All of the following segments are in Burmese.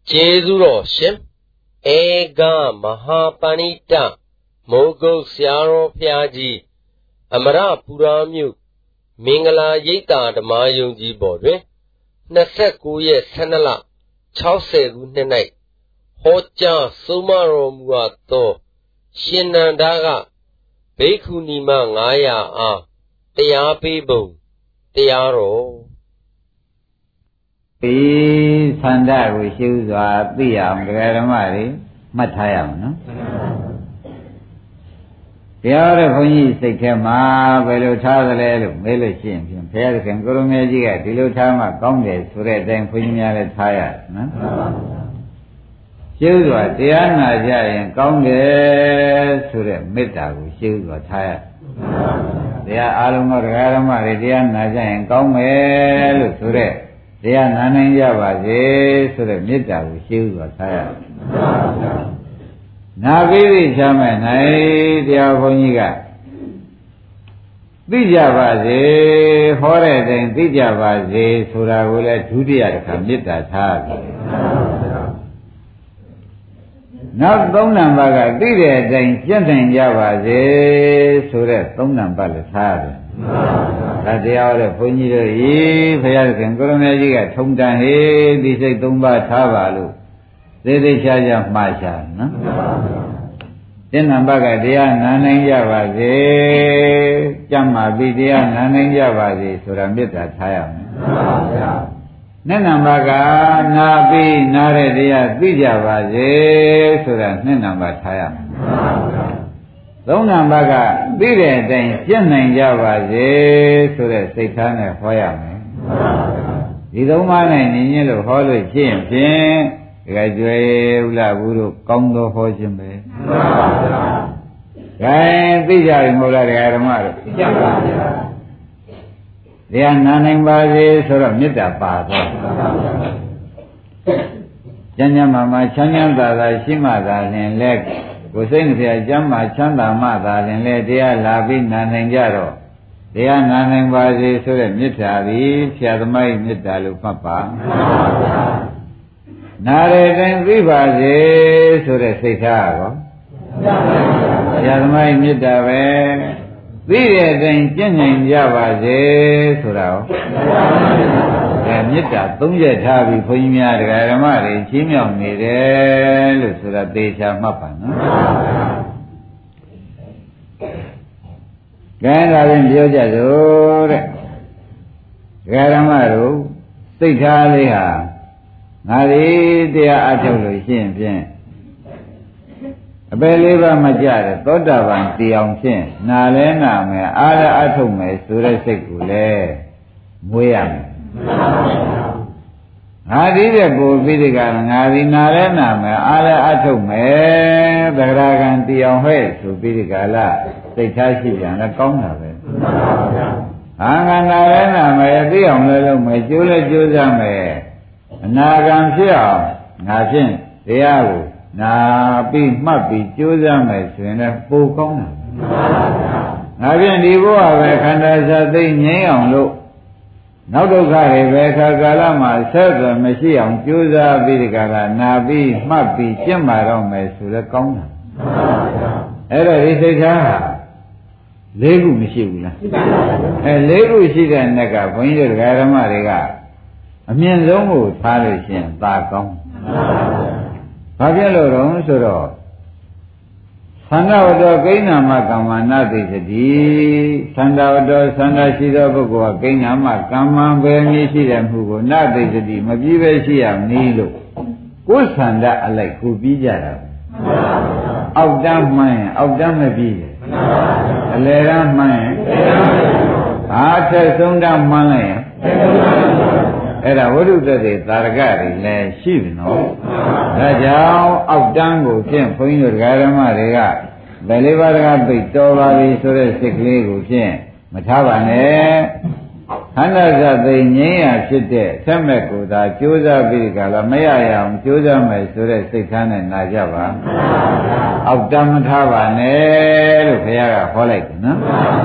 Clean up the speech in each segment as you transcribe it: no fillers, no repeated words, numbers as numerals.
Jezuro Shim Ega Mahapanita Mogo Siaro Piaji Amara Puramyu Mingala Yita the Mayunji Bodre Naseku Sanala Chause Night Hoja Sumaro Muato Shinandaga Bekunima Ngaya Teapibo Tearo Sanda we shoes are the Gramari Matayam, no? The other Huni Sekema, Velotavale, Velochin, Paris and Gurumagiga, Dilutama, Congress, Sure, then Punya Tire, no? Shoes were Diana Jay Congress, Sure, Meta, shoes were tired. They are Alumar Garamari, Diana Jay Congress, Sure. They are none Java, so the Mita with shoes was tired. Navi Shaman, I, the Avoniga. Bijavaze, Hore, then Bijavaze, so I will let Judia come Mita Tag. Not Donambaga, Bide, then Jensen Javaze, so that Donambaga Tag. That they are the Punjiri, Fayakan Gurumagiga, Tumdan, he, they say Tumba Tavalu. They charge of Masha, no? Then Ambaga, they are Nanan Javaze, Jamma Bidia, Nanan Javaze, Suramita Tayam. Nenambaga, Nabi, Naredia, Bijavaze, Suran, Nenamba Tayam. Donambaga, Bide, then Jenan Javaze, so that Satan Hoyam. The Doman and Yellow Hollow Jim, graduate Laburu, Congo Hojime. And Bija Mola Aramar. They are none Baze, so of Mita Pata. Janya Mama Chanyan Dada Shimada and Leg. Kusin Sia Jamma Chanda Mata and Ledia Labi Nanangaro. They are Nanangbazi Sura Mitari, Siadamai Mitalu Papa. Nare then Vivazi Sura Sitago. Siadamai Mitave. Vide then Jinin Javazi Sura. Mita Tunja Tabi Pumia Garamari, Chimio Mire, Sura Desha Mapan. Garavin Yoja Garamaru, Sitalia, Nari dea Atolo Shin. A believer Majara, Todavan Tiong Nalena me Ala Atume, Sura Secule, Muyam. Hadi the Buvidigan, Hadi Narena, Ala Atume, the Raganti on Way, to Bidigala, the Tashi and a Kona. Anganarena, may be on the Majula Juzame, Nagam Shia, Nasin, the Abu, Na be Mapi Juzame, in a full corner. Nagin Divo, I can as a thing, look. Now to carry Galama, Server, Messiah, Juza, Vidicala, Nabi, Mapi, Chimarome, to the corner. Era is a Jaha. Legu Mishula. A Legu is a nega, when you're Garamariga. A mean Zongo, Parish, and Barcom. Pavialo, Soro. Sanda Gaina Makama, not is a D. Sanda Sanda Shida Bogo, Gaina Makama, Beni them who go not is a D. Majiva Shia, Nilo. Go Sanda, I like who be Jara. Out down mine, out down the bee. A lera mine. After some down money. Era what do they Targari, lay sheep, no? Rajao, out dango, Jim, point your Garamariga, Belivarga, Victoria, Sura Sikli, Jim, Matavane, Hanaza, the Nia, Shite, Semekuda, Juza, Vigala, Mayam, Juza, Mesura, Sikan, and Najava, out Damatavane, Fiaga, Holek,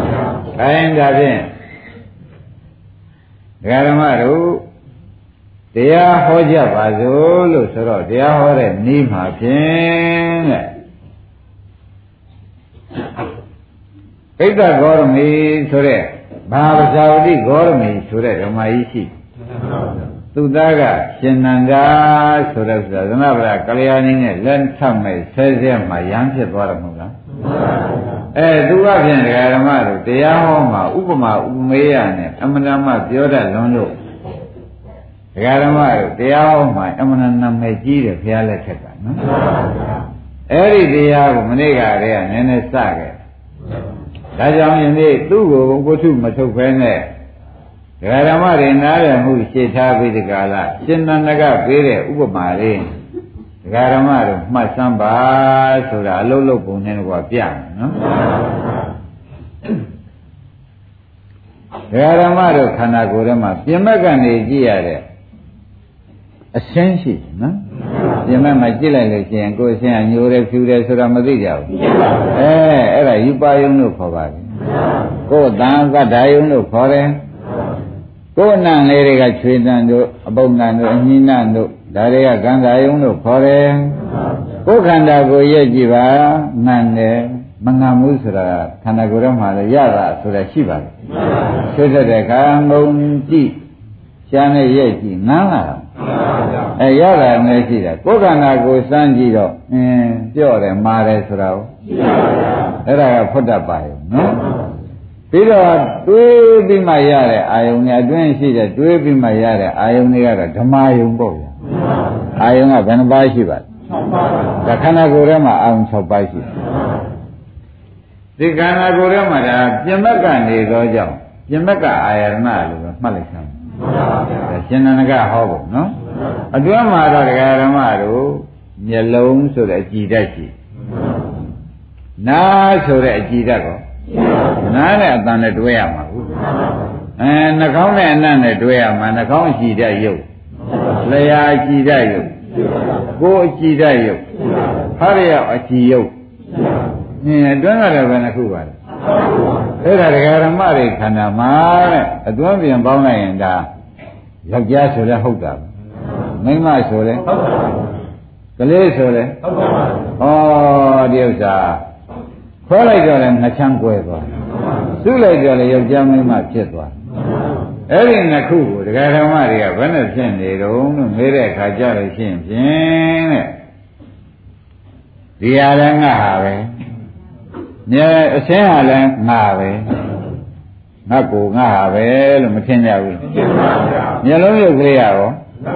no? Kind of in Garamaru. တရားဟောကြပါစို့လို့ဆိုတော့တရားဟောတဲ့နည်းမှာဖြင့်တဲ့ပိဋကဂေါရမီဆိုတဲ့ဘာဝဇာဝတိဂေါရမီဆိုတဲ့ဓမ္မကြီးရှိသူသားကရှင်နန္ဒာဆိုတဲ့သနဗရာကလျာဏီနဲ့လက်ထပ်မဲ့ဆဲဆဲမှာရမ်းဖြစ်သွားတယ်မဟုတ်လားသူကဖြင့်ဒကာဓမ္မတို့တရားဟောမှာဥပမာဥပမေယနဲ့အမှန်တမ်းပြောတတ်လွန်းလို့ဒကာဓမ္မတို့တရားဟောမှာအမှန်တမ်းနာမည်ကြီးတယ်ဘုရားလက်ထက်ကနော်အဲ့ဒီတရားကိုမနေ့ကတည်းကနည်းနည်းစခဲ့ဒါကြောင့်ယနေ့သူ့ကိုဘုထုမထုတ်ဖဲနဲ့ဒကာဓမ္မတွေနားရမှုရှင်းထားပြီးဒီကလာရှင်နန္ဒကပေးတဲ့ဥပမာလေးဒကာဓမ္မတို့မှတ်စမ်းပါဆိုတာအလုံးလုံးပုံနဲ့ကွာပြမယ်နော်ဒကာဓမ္မတို့ခန္ဓာကိုယ်ထဲမှာပြင်မဲ့ကနေကြည့်ရတဲ့အရှင်းရှိနော်ပြင်မဲ့မှာကြည့်လိုက်လို့ရှိရင်ကိုယ်အရှင်းကညိုတယ်ဖြူတယ်ဆိုတာမသိကြဘူးအဲ့ဒါယူပါယုံလို့ခေါ်ပါတယ်ကိုယ်တန်သတ္တယုံလို့ခေါ်တယ်ကိုယ်နံလေးတွေကချွေတန်တို့အပုပ်နံတို့အညိနံတို့ဒါတွေကကံသာယုံလို့ခေါ်တယ်ကိုယ်ခန္ဓာကိုယ်ရဲ့ကြည့်ပါနံတယ်မငံမှုဆိုတာခန္ဓာကိုယ်ထဲမှာလည်းရတာဆိုတာရှိပါတယ်ဆွေးတဲ့အခါငုံကြည့်ရှားနဲ့ရဲ့ကြည့်နမ်းလာတာရတာလည်းရှိတယ်ကိုယ်ခန္ဓာကိုယ်စမ်းကြည့်တော့ပြော့တယ်မာတယ်ဆိုတာကိုအဲ့ဒါကဖွတ်တတ်ပါရဲ့နော်ပြီးတော့တွေးပြီးမှရတဲ့အာယုန်နဲ့အတွင်းရှိတဲ့တွေးပြီးမှရတဲ့အာယုန်တွေကတော့ဓမ္မယုံပေါ့ဗျာအာယုန်ကဘယ်နှပါးရှိပါလဲဒါခန္ဓာကိုယ်ထဲမှာအာယုန်6ပါးရှိဒီခန္ဓာကိုယ်ထဲမှာဒါပြင်မက်ကနေသောကြောင့်ပြင်မက်ကအာယရဏလို့ပဲမှတ်လိုက်စမ်းဒါရှင်နန္ဒကဟောဖို့နော်အတွင်းမှာတော့ဒကာဓမ္မတို့မျက်လုံးဆိုတဲ့အကြည်ဓာတ်ရှိနားဆိုတဲ့အကြည်ဓာတ်ကောနားနဲ့အတန်နဲ့တွဲရမှာဟုတ်နှာခေါင်းနဲ့အနံ့နဲ့တွဲရမှာနှာခေါင်းအကြည်ဓာတ်ရုပ်လျှာအကြည်ဓာတ်ရုပ်ကိုယ်အကြည်ဓာတ်ရုပ်ဖရရောက်အကြည်ရုပ်အတွင်းကလည်းဘယ်နှခုပါလဲအဲ့ဒါဒကာဓမ္မတွေခန္ဓာမှာတဲ့အတွင်းပြင်ပေါင်းလိုက်ရင်ဒါယောက်ျားဆိုလဲဟုတ်တာမိန်းမဆိုလဲဟုတ်ပါဘူးကလေးဆိုလဲဟုတ်ပါဘူးဒီဥစ္စာခေါ်လိုက်တော့လည်းနှချမ်းကွဲသွားစုလိုက်တော့လည်းယောက်ျားမိန်းမဖြစ်သွားအဲ့ဒီနှစ်ခုကိုဒကာဓမ္မတွေကဘယ်နဲ့ဖြစ်နေတုံးလို့မေးတဲ့အခါကျလို့ရှိရင်ဖြင့်တဲ့ဒီဟာလည်းငါဟာပဲမြဲအစင်းဟာလည်းငါပဲငါကိုငါဟာပဲလို့မထင်ကြဘူးမျက်လုံးရုပ်ကလေးရော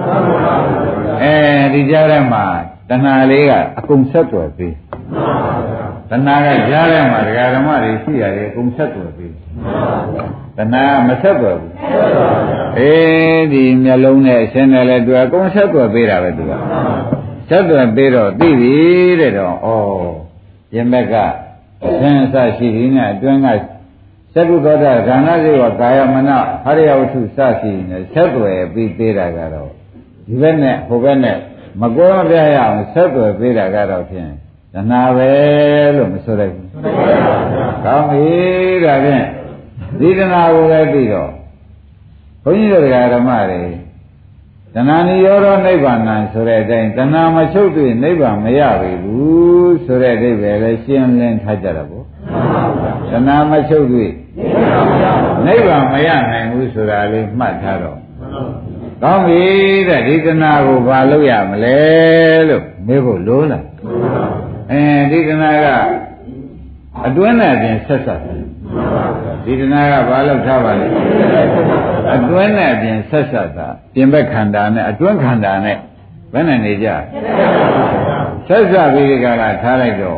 ဒီကြားထဲမှာတဏှာလေးကအကုန်ဆက်သွယ်ပြီးတဏှာကကြားထဲမှာဒကာဓမ္မတွေရှိရတယ်အကုန်ဆက်သွယ်ပြီးတဏှာမဆက်သွယ်ဘူးဒီမျက်လုံးနဲ့အစင်းနဲ့လည်းသူအကုန်ဆက်သွယ်ပေးတာပဲသူကဆက်သွယ်ပေးတော့သိပြီတဲ့တော့ပြင်ဘက်ကအစင်းအစရှိဒီနဲ့အတွင်းကသက္ကုသောတာဇာနာစေဝကာယမနဟရိယဝတ္ထုစရှိနေဆက်သွယ်ပြီးသေးတာကတော့ဒီဘက်နဲ့ဟိုဘက်နဲ့မကွဲမပြားရအောင်ဆက်သွယ်ပေးတာကတော့ဖြင့်တဏှာပဲလို့မဆိုလိုက်ဘူးကောင်းပြီဒါဖြင့်ဒီတဏှာကိုလည်းပြီးတော့ဘုန်းကြီးတို့ဓမ္မတွေတဏှာနိရောဓနိဗ္ဗာန်ဆိုတဲ့အတိုင်းတဏှာမချုပ်တွေ့နိဗ္ဗာန်မရပြီဘူးဆိုတဲ့အဓိပ္ပာယ်လည်းရှင်းလင်းထားကြတာပေါ့တဏှာမချုပ်တွေ့နိဗ္ဗာန်မရနိုင်ဘူးဆိုတာလေးမှတ်ထားတော့ကောင်းပြီတဲ့ဒီတဏှာကိုဘာလုပ်ရမလဲလို့မေးဖို့လိုလားဒီတဏှာကအတွင်းနဲ့ပြင်ဆက်ဆက်ဒီတဏှာကဘာလုပ်ထားပါလဲအတွင်းနဲ့ပြင်ဆက်ဆက်တာပြင်ဘက်ခန္ဓာနဲ့အတွင်းခန္ဓာနဲ့ဘယ်နဲ့နေကြဆက်ဆက်ပြီးဒီကလာထားလိုက်တော့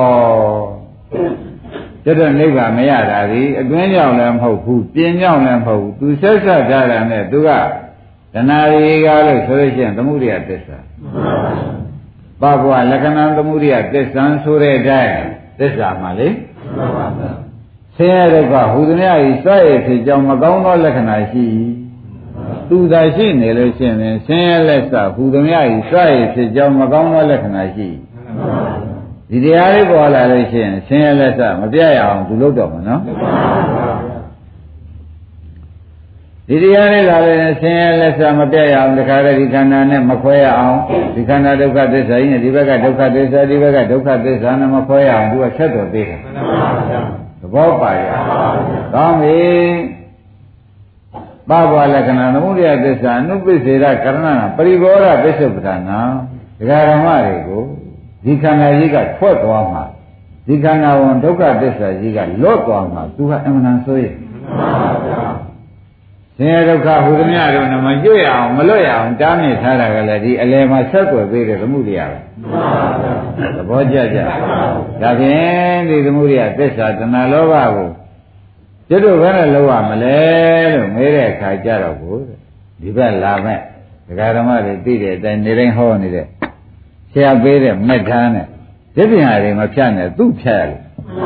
ကျတော့နိဗ္ဗာန်မရတာဒီအတွင်းကြောင့်လည်းမဟုတ်ဘူးပြင်ကြောင့်လည်းမဟုတ်ဘူးသူဆက်ဆက်ထားတာနဲ့သူကတဏှာတွေကလို့ဆိုလို့ရှိရင်သမုဒိယသစ္စာပဘဝလက္ခဏာသမုဒိယသစ္စာဆိုတဲ့အတိုင်းသစ္စာမှလေဆင်းရဲဒုက္ခဟူသည်များဤစရဲ့ဖြစ်ကြောင်းမကောင်းသောလက္ခဏာရှိသူသာရှိနေလို့ရှိရင်ဆင်းရဲလက်စဟူသည်များဤစရဲ့ဖြစ်ကြောင်းမကောင်းသောလက္ခဏာရှိဒီတရားလေးပေါ်လာလို့ရှိရင်ဆင်းရဲလက်စမပြတ်ရအောင်သူလုပ်တော့မှာနော်တဒီတရားလေးလာတယ်ဆင်းရဲလက်စားမပြတ်ရအောင်တခါတည်းဒီခန္ဓာနဲ့မခွဲရအောင်ဒီခန္ဓာဒုက္ခသစ္စာကြီးနဲ့ဒီဘက်ကဒုက္ခသစ္စာဒီဘက်ကဒုက္ခသစ္စာနဲ့မခွဲရအောင်သူကဆက်တော်သေးတယ်သဘောပါရဲ့ကောင်းပြီပဘဝလက္ခဏာသမုဒယသစ္စာအနုပ္ပိစေရကရဏနာပရိဘောဓပစ္စုပ္ပဒါနာဒကာဓမ္မတွေကိုဒီခန္ဓာကြီးကထွက်သွားမှာဒီခန္ဓာဝန်ဒုက္ခသစ္စာကြီးကလွတ်သွားမှာသူကအမှန်တန်ဆိုရင်ဆင်းရဲဒုက္ခဟူသမျှတို့နဲ့မကျွတ်ရအောင်မလွတ်ရအောင်တားမြစ်ထားတာကလည်းဒီအလယ်မှာဆက်ွယ်ပေးတဲ့သမုဒယပဲသဘောကျကြဒါဖြင့်ဒီသမုဒယသစ္စာတဏှာလောဘကိုကျွတ်တို့ဘယ်နဲ့လောက်ရမလဲလို့မေးတဲ့အခါကျတော့ကိုဒီဘက်လာမဲ့ဒကာဓမ္မတွေသိတဲ့အတိုင်းနေတိုင်းဟောနေတဲ့ဆရာပေးတဲ့မက်ထားနဲ့ဒီပညာတွေမဖြတ်နဲ့သူ့ဖြတ်ရတယ်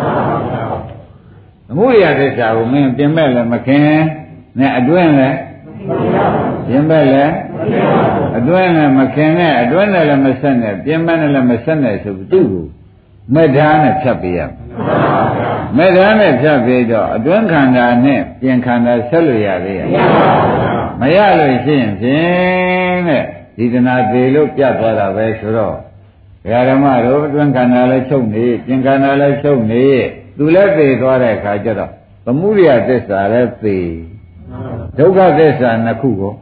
သမုဒယသစ္စာကိုမင်းပြင်မဲ့လည်းမခင်နဲ့အတွင်းလည်းပြင်မဲ့လည်းအတွင်းလည်းမခင်နဲ့အတွင်းလည်းမဆက်နဲ့ပြင်မဲ့နဲ့လည်းမဆက်နဲ့ဆိုသူ့ကိုမက်ထားနဲ့ဖြတ်ပေးရမယ်မက်ထားနဲ့ဖြတ်ပေးတော့အတွင်းခန္ဓာနဲ့ပြင်ခန္ဓာဆက်လို့ရသေးရဲ့မရလို့ရှိရင်ဖြင့်တဲ့ဒီတဏှာသေးလို့ပြတ်သွားတာပဲဆိုတော့ဓမ္မတို့အတွင်းခန္ဓာလည်းချုပ်နေပြင်ခန္ဓာလည်းချုပ်နေသူလည်းသေသွားတဲ့အခါကျတော့သမုဒယသစ္စာလည်းသေဒုက္ခသစ္စာနှစ်ခုကို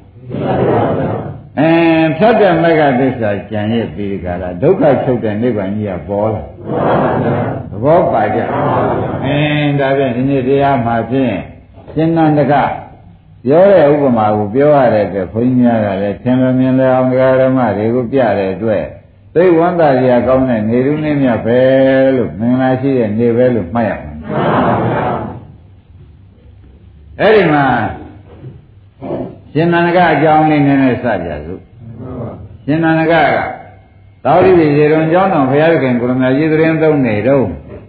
ဖြတ်တဲ့မဂ္ဂသစ္စာကျန်ရဲ့ပြီးကြလားဒုက္ခချုပ်တဲ့နိဗ္ဗာန်ကြီးကပေါ်လာသဘောပါကြဒါဖြင့်ဒီနေ့တရားမှာဖြင့်ရှင်နန္ဒကပြောတဲ့ဥပမာကိုပြောရတဲ့အတွက်ဘုန်းကြီးများကလည်းသင်္ရမြင်လဲအောင်ဓမ္မတွေကိုပြတဲ့အတွက်သိဝန္တာကြီးကောင်းတဲ့နေရုံနဲ့မြတ်ပဲလို့မင်္ဂလာရှိတဲ့နေပဲလို့မှတ်ရမယ်အဲ့ဒီမှာရှင်နန္ဒကအကြောင်းလေးနည်းနည်းစကြစို့ရှင်နန္ဒကသောတိပိစေတုံကျောင်းတော်ဘုရားခင်ကိုရမကြီးသတင်းသုံးနေတော့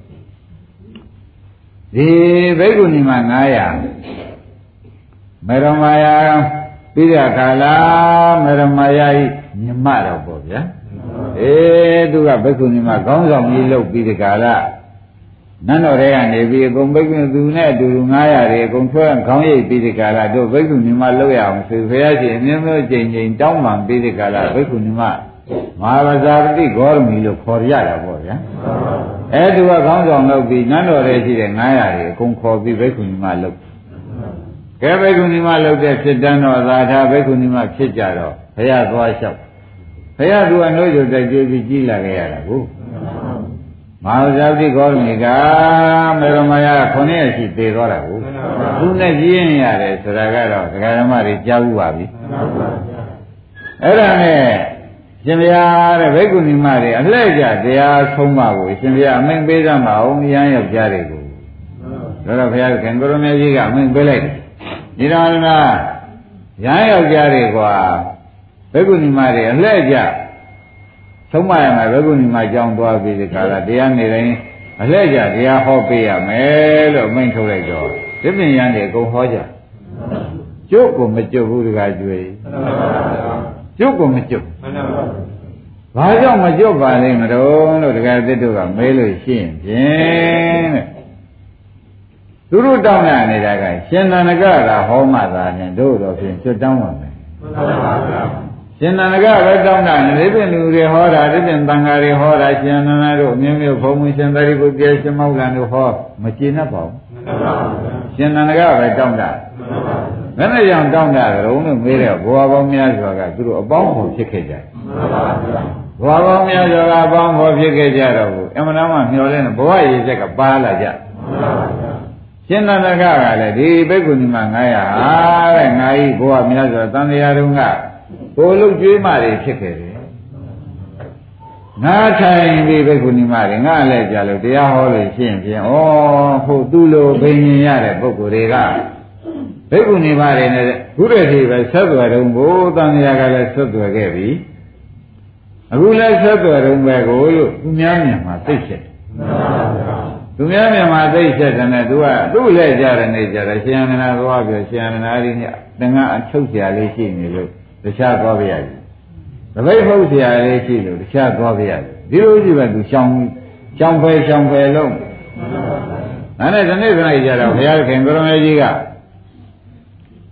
ဒီဘိက္ခုနီမ900မေရမယာပြီးတဲ့အခါလားမေရမယာဤမြမတော့ပေါ့ဗျာသူကဘိက္ခုနီမခေါင်းဆောင်ကြီးလုပ်ပြီးတဲ့ကာလနန်းတော်ထဲကနေပြီးအကုန်ဘိက္ခုသူနဲ့အတူတူ900တွေအကုန်ထွက်ခေါင်းရိပ်ပြီးတဲ့ကာလတို့ဘိက္ခုနီမလုပ်ရအောင်ဆိုဘုရားရှင်အမျိုးမျိုးကြိမ်ကြိမ်တောင်းပန်ပြီးတဲ့ကာလဘိက္ခုနီမမဟာဗဇာပတိဂေါရမီလို့ခေါ်ရတာပေါ့ဗျာသူကခေါင်းဆောင်လုပ်ပြီးနန်းတော်ထဲရှိတဲ့900တွေအကုန်ခေါ်ပြီးဘိက္ခုနီမလုပ်ကဲဘိက္ခုနီမလုပ်တဲ့ဖြစ်တန်းတော့သာသာဘိက္ခုနီမဖြစ်ကြတော့ဘုရားသွားလျှောက်ဘုရားသူကနှုတ်ကြတိုက်ကြပြီးကြီးလာခဲ့ရတာကိုမဟာဇာတိဂေါရမီကမေရမယ9ရက်ရှိသေသွားတာကိုသူနဲ့ကြီးရင်ရတယ်ဆိုတာကတော့ဒကာဓမ္မတွေကြားဘူးပါပြီအဲ့ဒါနဲ့ရှင်ဘုရားတဲ့ဘိက္ခုနီမတွေအလှည့်ကြတရားဆုံးမကိုရှင်ဘုရားအမိန့်ပေးသမှာအောင်ရန်ယောက်ျားတွေကိုတော့ဘုရားခင်ကိုရမကြီးကအမိန့်ပေးလိုက်တယ်ဒီတော်နာရန်ယောက်ျားတွေကွာဘိက္ခုနီမတွေအလှည့်ကြဆုံးမရမယ်ဘိက္ခုနီမကြောင်းသွားပြီးဒီကလာတရားနေတိုင်းအလှည့်ကြတရားဟောပေးရမယ်လို့အမိန့်ထုတ်လိုက်တော့ဒီပင်ရန်တွေအကုန်ဟောကြကျုပ်ကိုမကျုပ်ဘူးတကားကျွေးကျုပ်ကိုမကျုပ်ဘာကြောင့်မကျုပ်ပါလိမ့်မတော်လို့တကားသစ်တို့ကမေးလို့ရှိရင်ဖြင့်တဲ့သူတို့တောင်းရနေတာကရှင်နန္ဒကကဟောမှသာနဲ့တို့တော့ဖြင့်ကျွတ်တောင်းပါမယ်ရှင်နန္ဒကပဲတောင်းတာနေပြင်လူတွေဟောတာဒီပြင်သံဃာတွေဟောတာရှင်နန္ဒတို့အမျိုးမျိုးဘုံမှုရှင်သာရိပုတ္တရာရှင်မောက္ကလန်တို့ဟောမကျေနပ်ပါဘူးရှင်နန္ဒကပဲတောင်းတာဘယ်နဲ့ကြောင့်တောင်းတာကြုံလို့မေးတဲ့ဘဝပေါင်းများစွာကသူတို့အပေါင်းဖော်ဖြစ်ခဲ့ကြတယ်ဘဝပေါင်းများစွာကအပေါင်းဖော်ဖြစ်ခဲ့ကြတော့ဘူးအမှန်တမ်းမှမျှော်လင့်တဲ့ဘဝရည်ချက်ကပါလာကြရှင်နန္ဒကကလည်းဒီဘိက္ခုနီမ900တဲ့ငါဤဘဝများစွာတန်တရားတုန်းကကိုယ်လုံးကျွေးမတွေဖြစ်ခဲ့တယ်ငါထိုင်ပြီးဘိက္ခုနီမတွေငါလည်းကြလို့တရားဟောလို့ရှင်းဖြင့်ဩဟုတ်သူ့လိုဘိညာရတဲ့ပုဂ္ဂိုလ်တွေကဘိက္ခုနီမတွေနဲ့ဘုရားကြီးပဲဆက်သွယ်တုံးဘိုးတန်တရားကလည်းဆက်သွယ်ခဲ့ပြီအခုလည်းဆက်သွယ်တုံးပဲကိုလို့သူများမြင်မှာသိချက်သူများမြင်မှာသိချက်တယ်နဲ့သူကသူ့လက်ကြတဲ့နေကြတယ်ရှင်အနန္ဒသွားပြောရှင်အနန္ဒကြီးနဲ့တန်ခါအချုပ်เสียလေးရှိနေလို့တခြားသွားပြရည်တပိတ်ဖုတ်เสียလေးရှိလို့တခြားသွားပြရည်ဒီလိုကြည့်ပဲသူရှောင်းဖယ်လုံးဒါနဲ့ဒီနေ့ခဏကြတော့ဘုရားခင်ကိုရမေကြီးက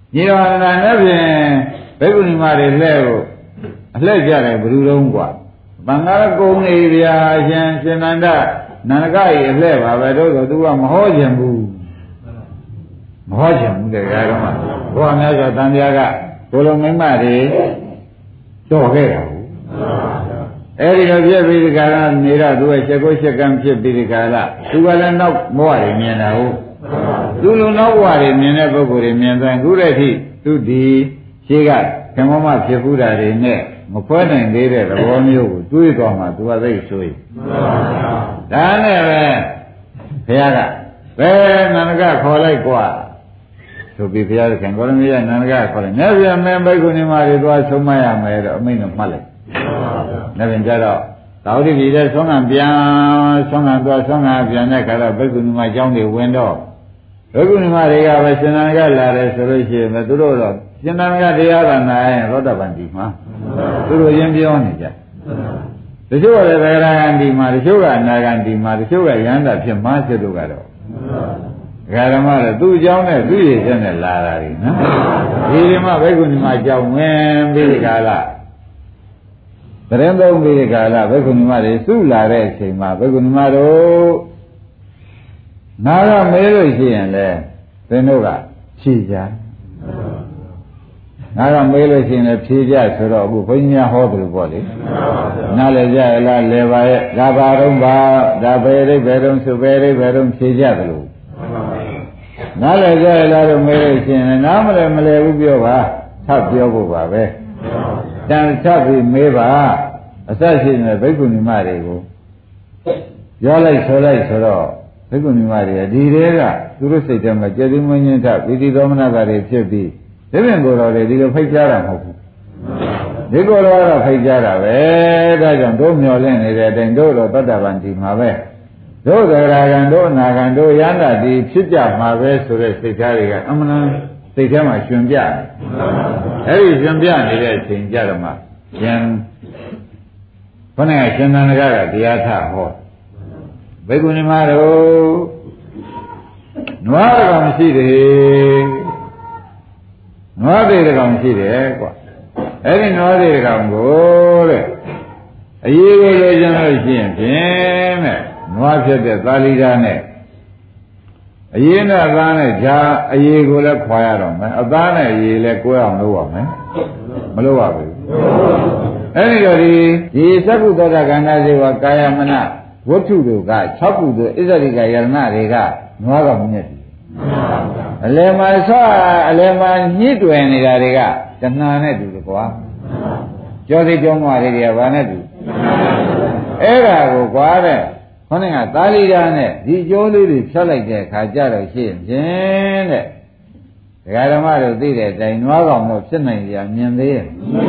ညီတော်အနန္တနဲ့ဖြင့်ဘိက္ခုနီမတွေလှဲ့ကိုအလှဲ့ကြတယ်ဘယ်သူလုံးกว่าဘင်္ဂါကုံနေဗျာရှင်ရှင်နန္ဒနန္ဒကကြီးအလှဲ့ပါပဲတို့ဆိုသူကမဟောခြင်းဘူးမဟောခြင်းဘူးတရားတော်မှာဘုရားများစွာတန်တရားကကိုလိုမိမတွေတော့ခဲ့တာဘူးအဲ့ဒီတော့ဖြစ်ပြီးဒီကာလနေတော့သူကချက်ကိုချက်ကံဖြစ်ပြီးဒီကာလသူကလည်းနောက်ဘဝတွေမြင်တာဟုတ်သူလုံနောက်ဘဝတွေမြင်တဲ့ပုဂ္ဂိုလ်တွေမြင်တဲ့ခုတည်းထိသူဒီရှိကဓမ္မမဖြစ်ဘူးတာတွေနဲ့မခွဲနိုင်သေးတဲ့သဘောမျိုးကိုတွေးသွားမှသူကသိဆိုရင်ဒါနဲ့ပဲဘုရားကဘယ်နန္ဒကခေါ်လိုက်กว่าဆိုပြီးဘုရားခင်ကိုရမကြီးနန္ဒကခေါ်လိုက်။နဲ့ပြန်မင်းဘိက္ခုနီမတွေသွားဆုံးမရမယ်တော့အမိန့်တော့မှတ်လိုက်။နဲ့ပြန်ကြတော့သာဝတိပြည်တဲ့ဆုံးခံပြန်ဆုံးခံသွားဆုံးခံပြန်တဲ့ခါတော့ဘိက္ခုနီမအကြောင်းတွေဝင်တော့ဘိက္ခုနီမတွေကပဲရှင်နန္ဒကလာတယ်ဆိုလို့ရှိရင်သူတို့တော့ရှင်နန္ဒကတရားတော်နာရင်သောတပန်ဒီမှာသူတို့ရင်းပြောနေကြတချို့ကလည်းဗေဒဂန္ဒီမှာတချို့ကအနာဂန္ဒီမှာတချို့ကယန္တာဖြစ်မှဖြစ်တို့ကတော့ဓမ္မလည်းသူ့အကြောင်းနဲ့သူ့ရည်ချက်နဲ့လာတာလေနော်ဒီဒီမှာဘိက္ခုနီမအကြောင်းဝင်ပြီးဒီကာလတရင်သုံးပြီးဒီကာလဘိက္ခုနီမတွေစုလာတဲ့အချိန်မှာဘိက္ခုနီမတို့နာကမေးလို့ရှိရင်လေသင်တို့ကဖြေကြနာကမေးလို့ရှိရင်လည်းဖြေကြဆိုတော့အခုဘုန်းကြီးများဟောတယ်လို့ပေါ့လေနားလည်းကြရလားလဲပါရဲ့ဒါပါတော့ပါဒါဘယ်အိဘယ်တော့ဆိုဘယ်အိဘယ်တော့ဖြေကြတယ်လို့နားလည်းကြရလားတော့မေးလို့ရှိရင်နားမလဲဘူးပြောပါထပ်ပြောဖို့ပါပဲတန်ထပ်ပြီးမေးပါအစရှိနေဘိက္ခုနီမတွေကိုပြောလိုက်ဆိုလိုက်ဆိုတော့ဘိက္ခုနီမတွေကဒီတွေကသူတို့စိတ်ထဲမှာကျေသိမွင်းချင်းထဝိသီသောမနတာတွေဖြစ်ပြီးဒီပြင်ကိုယ်တော်တွေဒီလိုဖိတ်ကြားတာမဟုတ်ဘူးဒီကိုယ်တော်ကတော့ဖိတ်ကြားတာပဲဒါကြောင့်တို့မျောလင့်နေတဲ့အတိုင်းတို့တော့သတ္တဗံဒီမှာပဲတို့သရဂံတို့အနာဂံတို့ယန္တာဒီဖြစ်ကြမှာပဲဆိုတဲ့စိတ်ထားတွေကအမှန်တန်စိတ်ထဲမှာရှင်ပြတယ်အဲဒီရှင်ပြနေတဲ့အချိန်ကြတော့မှရှင်ဘုန်းကြီးရှင်နန္ဒကတရားထဟောဘိက္ခုနီမတို့နွားတကောင်ရှိတယ်နွားသေးတကောင်ရှိတယ်ကွာအဲ့ဒီနွားသေးတကောင်ကိုတဲ့အရေးကိုလိုချင်လို့ရှိရင်ဖြင့်တဲ့နွားဖြစ်တဲ့သာလိဓာနဲ့အရေးနဲ့အသားနဲ့ဂျာအရေးကိုလည်းခွာရတော့မယ်အသားနဲ့အရေးလည်းကွဲအောင်လုပ်ရမယ်မလုပ်ရဘူးအဲ့ဒီတော့ဒီသက္ကုသောတာကန္နာစေဝကာယမနဝတ္ထုတို့က6ခုသို့ဣဇရိကယရဏတွေကနွားကောင်မြက်တယ်အလယ်မှာအလယ်မှာညှိတွယ်နေတာတွေကတဏှာနဲ့တူတယ်ကွာကြောသိကြောင်းမတွေကဘာနဲ့တူအဲ့ဒါကိုကွာတဲ့ခေါင်းကသာလိဓာနဲ့ဒီကြောလေးတွေဖြတ်လိုက်တဲ့အခါကျတော့ရှိရင်ဖြင့်တဲ့ဒကာဓမ္မတို့သိတဲ့အတိုင်းနွားကောင်တော့ဖြစ်နိုင်ကြမြင်သေးရဲ့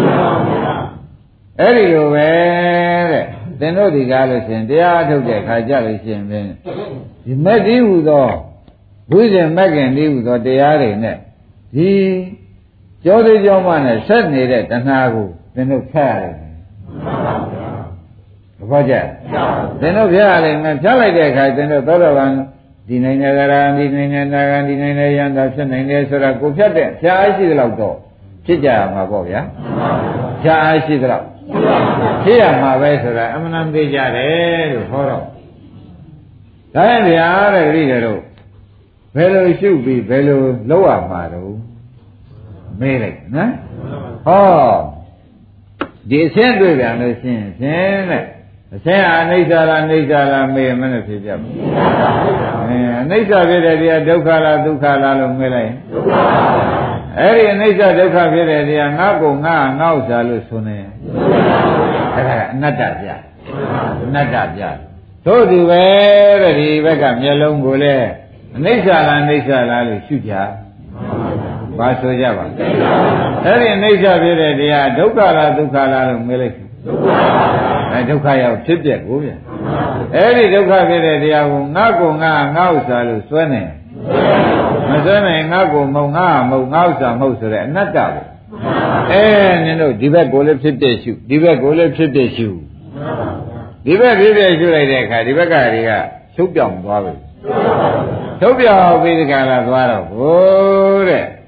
အဲ့ဒီလိုပဲတဲ့သင်တို့ဒီကားလို့ရှိရင်တရားအထုတ်တဲ့အခါကျလို့ရှိရင်ဖြင့်ဒီမက်ဒီဟူသောဘုရင်မက်ကင်ဒီဟူသောတရားတွေနဲ့ဒီကြောသေးကြောင်းမှနဲ့ဆက်နေတဲ့တဏှာကိုသင်တို့ဖျက်ရတယ်ဘာကြသင်တို့ဖျက်ရလိမ့်မယ်ဖျက်လိုက်တဲ့အခါသင်တို့သောတော်ကံဒီနိုင်နေကြတာဒီနိုင်နေနာကံဒီနိုင်နေရန်တာဖြစ်နိုင်တယ်ဆိုတာကိုဖျက်တဲ့ဖျက်အားရှိသလောက်တော့ဖြစ်ကြမှာပေါ့ဗျာဖျက်အားရှိသလောက်ဖြစ်ရမှာပဲဆိုတာအမှန်တန်သိကြတယ်လို့ဟောတော့ဒါရင်ဗျာတဲ့ခရီးတွေတို့ဘယ်လိုရှုပြီးဘယ်လိုလုပ်ရမှာတော့မေးလိုက်နော်ဟောဒီအရှင်းတွေ့ပြန်လို့ရှင်းဖြင့်တဲ့အရှင်းအနိစ္စလားအိဋ္ဌလားမေးမနဲ့ဖြစ်ကြဘူးအနိစ္စဖြစ်တဲ့တရားဒုက္ခလားဒုက္ခလားလို့မေးလိုက်ဒုက္ခပါအဲ့ဒီအနိစ္စဒုက္ခဖြစ်တဲ့တရားငါ့ကိုငါဥစ္စာလို့ဆိုနေအဲ့ဒါအနတ္တပြအနတ္တပြသို့သူပဲတဲ့ဒီဘက်ကမျက်လုံးကိုလည်းအနိစ္စလားအိဋ္ဌလားလို့ရှုကြဘာဆိုကြပါအဲ့ဒီအနိစ္စဖြစ်တဲ့တရားဒုက္ခလားဒုက္ခလားလို့မေးလိုက်ဒုက္ခပါဒုက္ခရောက်ဖြစ်ပြက်ကိုဗျအဲ့ဒီဒုက္ခဖြစ်တဲ့တရားကိုငါ့ကိုငါဥစ္စာလို့စွဲနေမစွဲနိုင်ငါ့ကိုမဟုတ်ငါဥစ္စာမဟုတ်ဆိုတဲ့အနတ္တပဲနင်တို့ဒီဘက်ကိုလည်းဖြစ်ပြက်ရှုဒီဘက်ကိုလည်းဖြစ်ပြက်ရှုဒီဘက်ဖြစ်ပြက်ရှုလိုက်တဲ့အခါဒီဘက်ကတွေကချုပ်ပြောင်သွားပြီချုပ်ပြောင်ပြီးဒီကလာသွားတော့ဘိုးတဲ့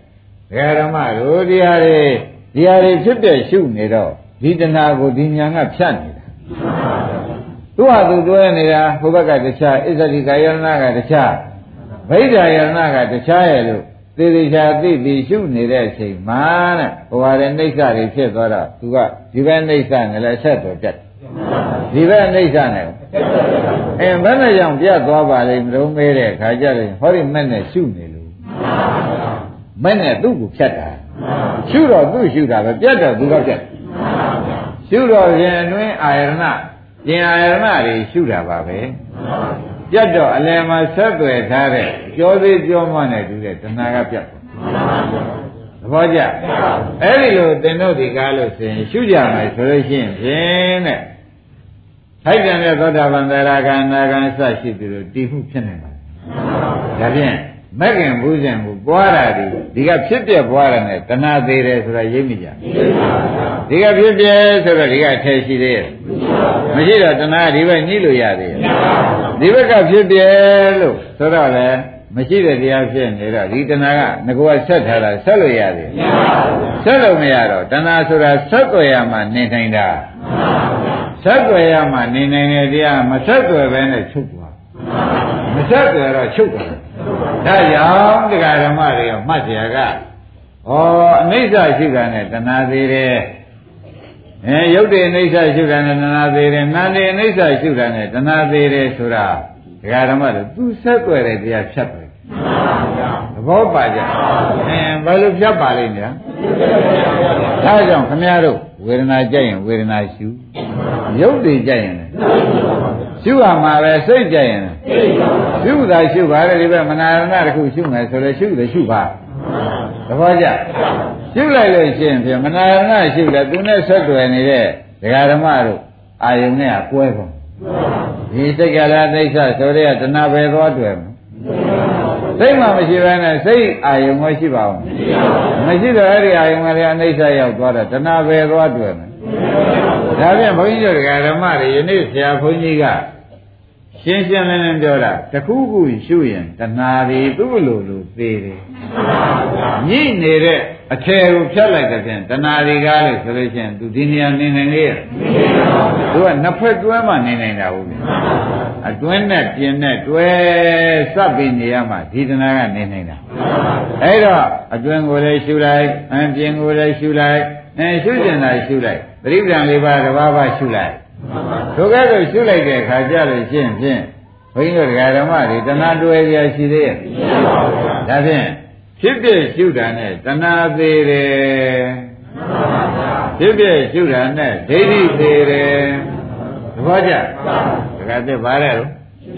ဒကာဓမ္မတို့ဒီဟာတွေဖြစ်ပြရှုနေတော့ဒီတဏှာကိုဒီညာကဖြတ်နေတာသူ့ဟာသူတွဲနေတာဟိုဘက်ကတခြားအစ္ဆတိကာယရဏကတခြားဗိဓာယရဏကတခြားရဲ့လို့သေသေးချာသိသိရှုနေတဲ့အချိန်မှာတဲ့ဟိုဟာတဲ့နှိစ္စတွေဖြစ်သွားတော့သူကဒီဘက်နှိစ္စနဲ့လည်းဆက်တော်ပြတ်ဒီဘက်နှိစ္စနဲ့ဘယ်နဲ့ကြောင့်ပြတ်သွားပါလိမ့်မလို့မေးတဲ့ခါကြတယ်ဟောဒီမဲ့နဲ့ရှုနေလို့မဲ့နဲ့သူ့ကိုဖြတ်တာရှုတော့သူ့ရှုတာပဲပြတ်တော့သူကပြတ်ရှုတော့ရင်အတွင်းအာယရဏကျင်အာယရဏတွေရှုတာပါပဲပြတ်တော့အလယ်မှာဆက်သွယ်ထားတဲ့ကြောသေးကြောမနဲ့တူတဲ့တဏှာကပြတ်သွားသဘောကျအဲ့ဒီလိုသင်တို့ဒီကားလို့ဆိုရင်ရှုကြမယ်ဆိုလို့ရှိရင်ဖြင့်တဲ့ထိုက်တန်တဲ့သောတာပန်သရဂံနာဂံစရှိသူတို့တည်မှုဖြစ်နေပါဒါဖြင့်မဂ္ဂင်ဘုဇင်ကိုပွားတာဒီကဖြစ်ပြပွားတာနဲ့တဏှာသေးတယ်ဆိုတာရိပ်မိကြဒီကဖြစ်ပြဆိုတော့ဒီကထဲရှိသေးရဲ့မရှိတော့တဏှာဒီဘက်ညှိလို့ရသေးရဲ့ဒီဘက်ကဖြစ်ပြလို့ဆိုတော့လေမရှိတဲ့တရားဖြစ်နေတော့ဒီတဏှာကငကောဆက်ထားတာဆက်လို့ရသေးရဲ့ဆက်လို့မရတော့တဏှာဆိုတာဆက်ွယ်ရမှနေနိုင်တာဆက်ွယ်ရမှနေနိုင်တဲ့တရားမဆက်ွယ်ပဲနဲ့ချုပ်သွားမဆက်ွယ်တော့ချုပ်သွားဒါကြောင့်တရားဓမ္မတွေကမှတ်เสียကအနိစ္စရှိတာနဲ့တဏှာသေးတယ်ရုပ်တည်အနိစ္စရှိတာနဲ့တဏှာသေးတယ်နာမ်တည်အနိစ္စရှိတာနဲ့တဏှာသေးတယ်ဆိုတာတရားဓမ္မတွေသူဆက်ွယ်တဲ့တရားဖြတ်ပဲသဘောပါကြဘယ်လိုဖြတ်ပါလိမ့်များဒါကြောင့်ခမည်းတော်ဝေဒနာကြိုက်ရင်ဝေဒနာရှုရုပ်တည်ကြိုက်ရင်ရှုရမှာပဲစိတ်ကြိုက်ရင်ရှုတာရှုပါလေဒီဘက်မနာရဏတစ်ခုရှုမယ်ဆိုလဲရှုတယ်ရှုပါသဘောကျရှုလိုက်လို့ရှိရင်ဖြင့်မနာရဏရှုတယ်သူနဲ့ဆက်တွယ်နေတဲ့ဒကာဓမ္မတို့အာယုန်နဲ့ကွဲကုန်ဒီစိတ်ကလည်းအိဋ္ဌဆိုတဲ့တဏှာပဲသွားတွေ့မယ်စိတ်မှမရှိဘဲနဲ့စိတ်အာယုန်မရှိပါဘူးမရှိတော့အဲ့ဒီအာယုန်ကလည်းအိဋ္ဌရောက်သွားတာတဏှာပဲသွားတွေ့မယ်ဒါဖြင့်ဘုန်းကြီးတို့ဒကာဓမ္မတွေယနေ့ဆရာဘုန်းကြီးကရှင်းရှင်းလင်းလင်းပြောတာတခုခုရှုရင်တဏှာတွေသူ့လိုသေးတယ်ညှိနေတဲ့အထယ်ကိုဖြတ်လိုက်တဲ့ဖြင့်တဏှာတွေကလို့ဆိုလို့ရှိရင်သူဒီနေရာနေနိုင်လေသူကနှစ်ဖက်တွဲမှနေနိုင်တာဟုတ်ပြီအတွင်းနဲ့ပြင်နဲ့တွဲစပ်ပြီးနေရမှဒီတဏှာကနေနိုင်တာအဲ့တော့အတွင်းကိုလည်းရှုလိုက်ပြင်ကိုလည်းရှုလိုက်ရှုကျင်တာရှုလိုက်ပရိပ္ပံ၄ပါးတစ်ပါးပါရှုလိုက်တို့ကဲတော့ရှုလိုက်တဲ့အခါကျလို့ရှင်းဖြင့်ဘုန်းကြီးတို့ဓမ္မတွေတဏှာတွဲရရှိသေးရဲ့ဒါဖြင့်ဖြစ်ပြရှုတာနဲ့တဏှာသေးတယ်ဖြစ်ပြရှုတာနဲ့ဒိဋ္ဌိသေးတယ်သဘောကျဒါကတည်းကဘာလဲလို့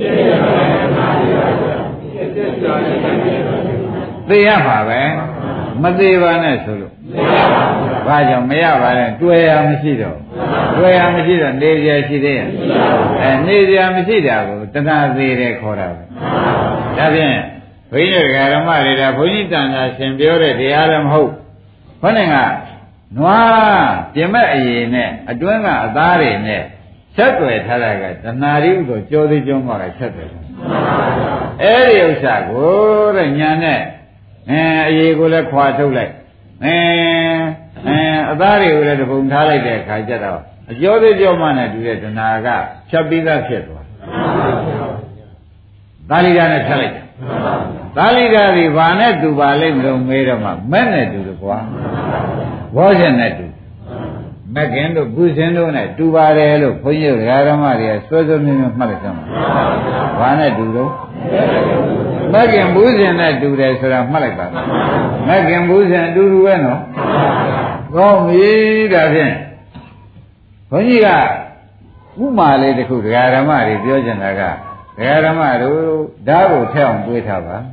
သိရမှာပဲမသေးပါနဲ့ဆိုလို့ဘာကြောင့်မရပါနဲ့တွေ့ရမရှိတော့တွေ့ရမရှိတော့နေရရှိသေးရဲ့နေရမရှိတာကိုတဏှာသေးတယ်ခေါ်တာပဲဒါဖြင့်ဘုန်းကြီးဓမ္မတွေဒါဘုန်းကြီးတန်တာရှင်ပြောတဲ့တရားလည်းမဟုတ်ခေါင်းကနွားပြင်မဲ့အရင်နဲ့အတွင်းကအသားတွေနဲ့ဆက်ွယ်ထားတာကတဏှာရိဥသောကြောသေးကြောမှာကဆက်ွယ်ထားအဲ့ဒီဥစ္စာကိုတဲ့ညာနဲ့အရေးကိုလည်းခွာထုတ်လိုက်အသားတွေကိုလည်းတပုံထားလိုက်တဲ့အခါကျတော့အကျော်သေးကြောမှနဲ့တူတဲ့တဏှာကဖြတ်ပြီးသားဖြစ်သွားသာလိကာနဲ့ဖြတ်လိုက်တယ်သာလိကာဒီဘာနဲ့တူပါလိမ့်မလို့မေးတော့မှမဲ့နဲ့တူတယ်ကွာဘောဇင်နဲ့တူမကင်တို့ကုစင်တို့နဲ့တူပါတယ်လို့ဘုန်းကြီးတို့ဓမ္မတွေကစွဲစွဲမြဲမြဲမှတ်လိုက်ကြမှာဘာနဲ့တူတော့မကင်ဘူးဇင်နဲ့တူတယ်ဆိုတာမှတ်လိုက်ပါမကင်ဘူးဇင်အတူတူပဲနော်ကောင်းပြီဒါဖြင့်ဘုန်းကြီးကဥမာလေးတစ်ခုဓမ္မတွေပြောချင်တာကဓမ္မတို့ဓာတ်ကိုထည့်အောင်တွေးထားပါ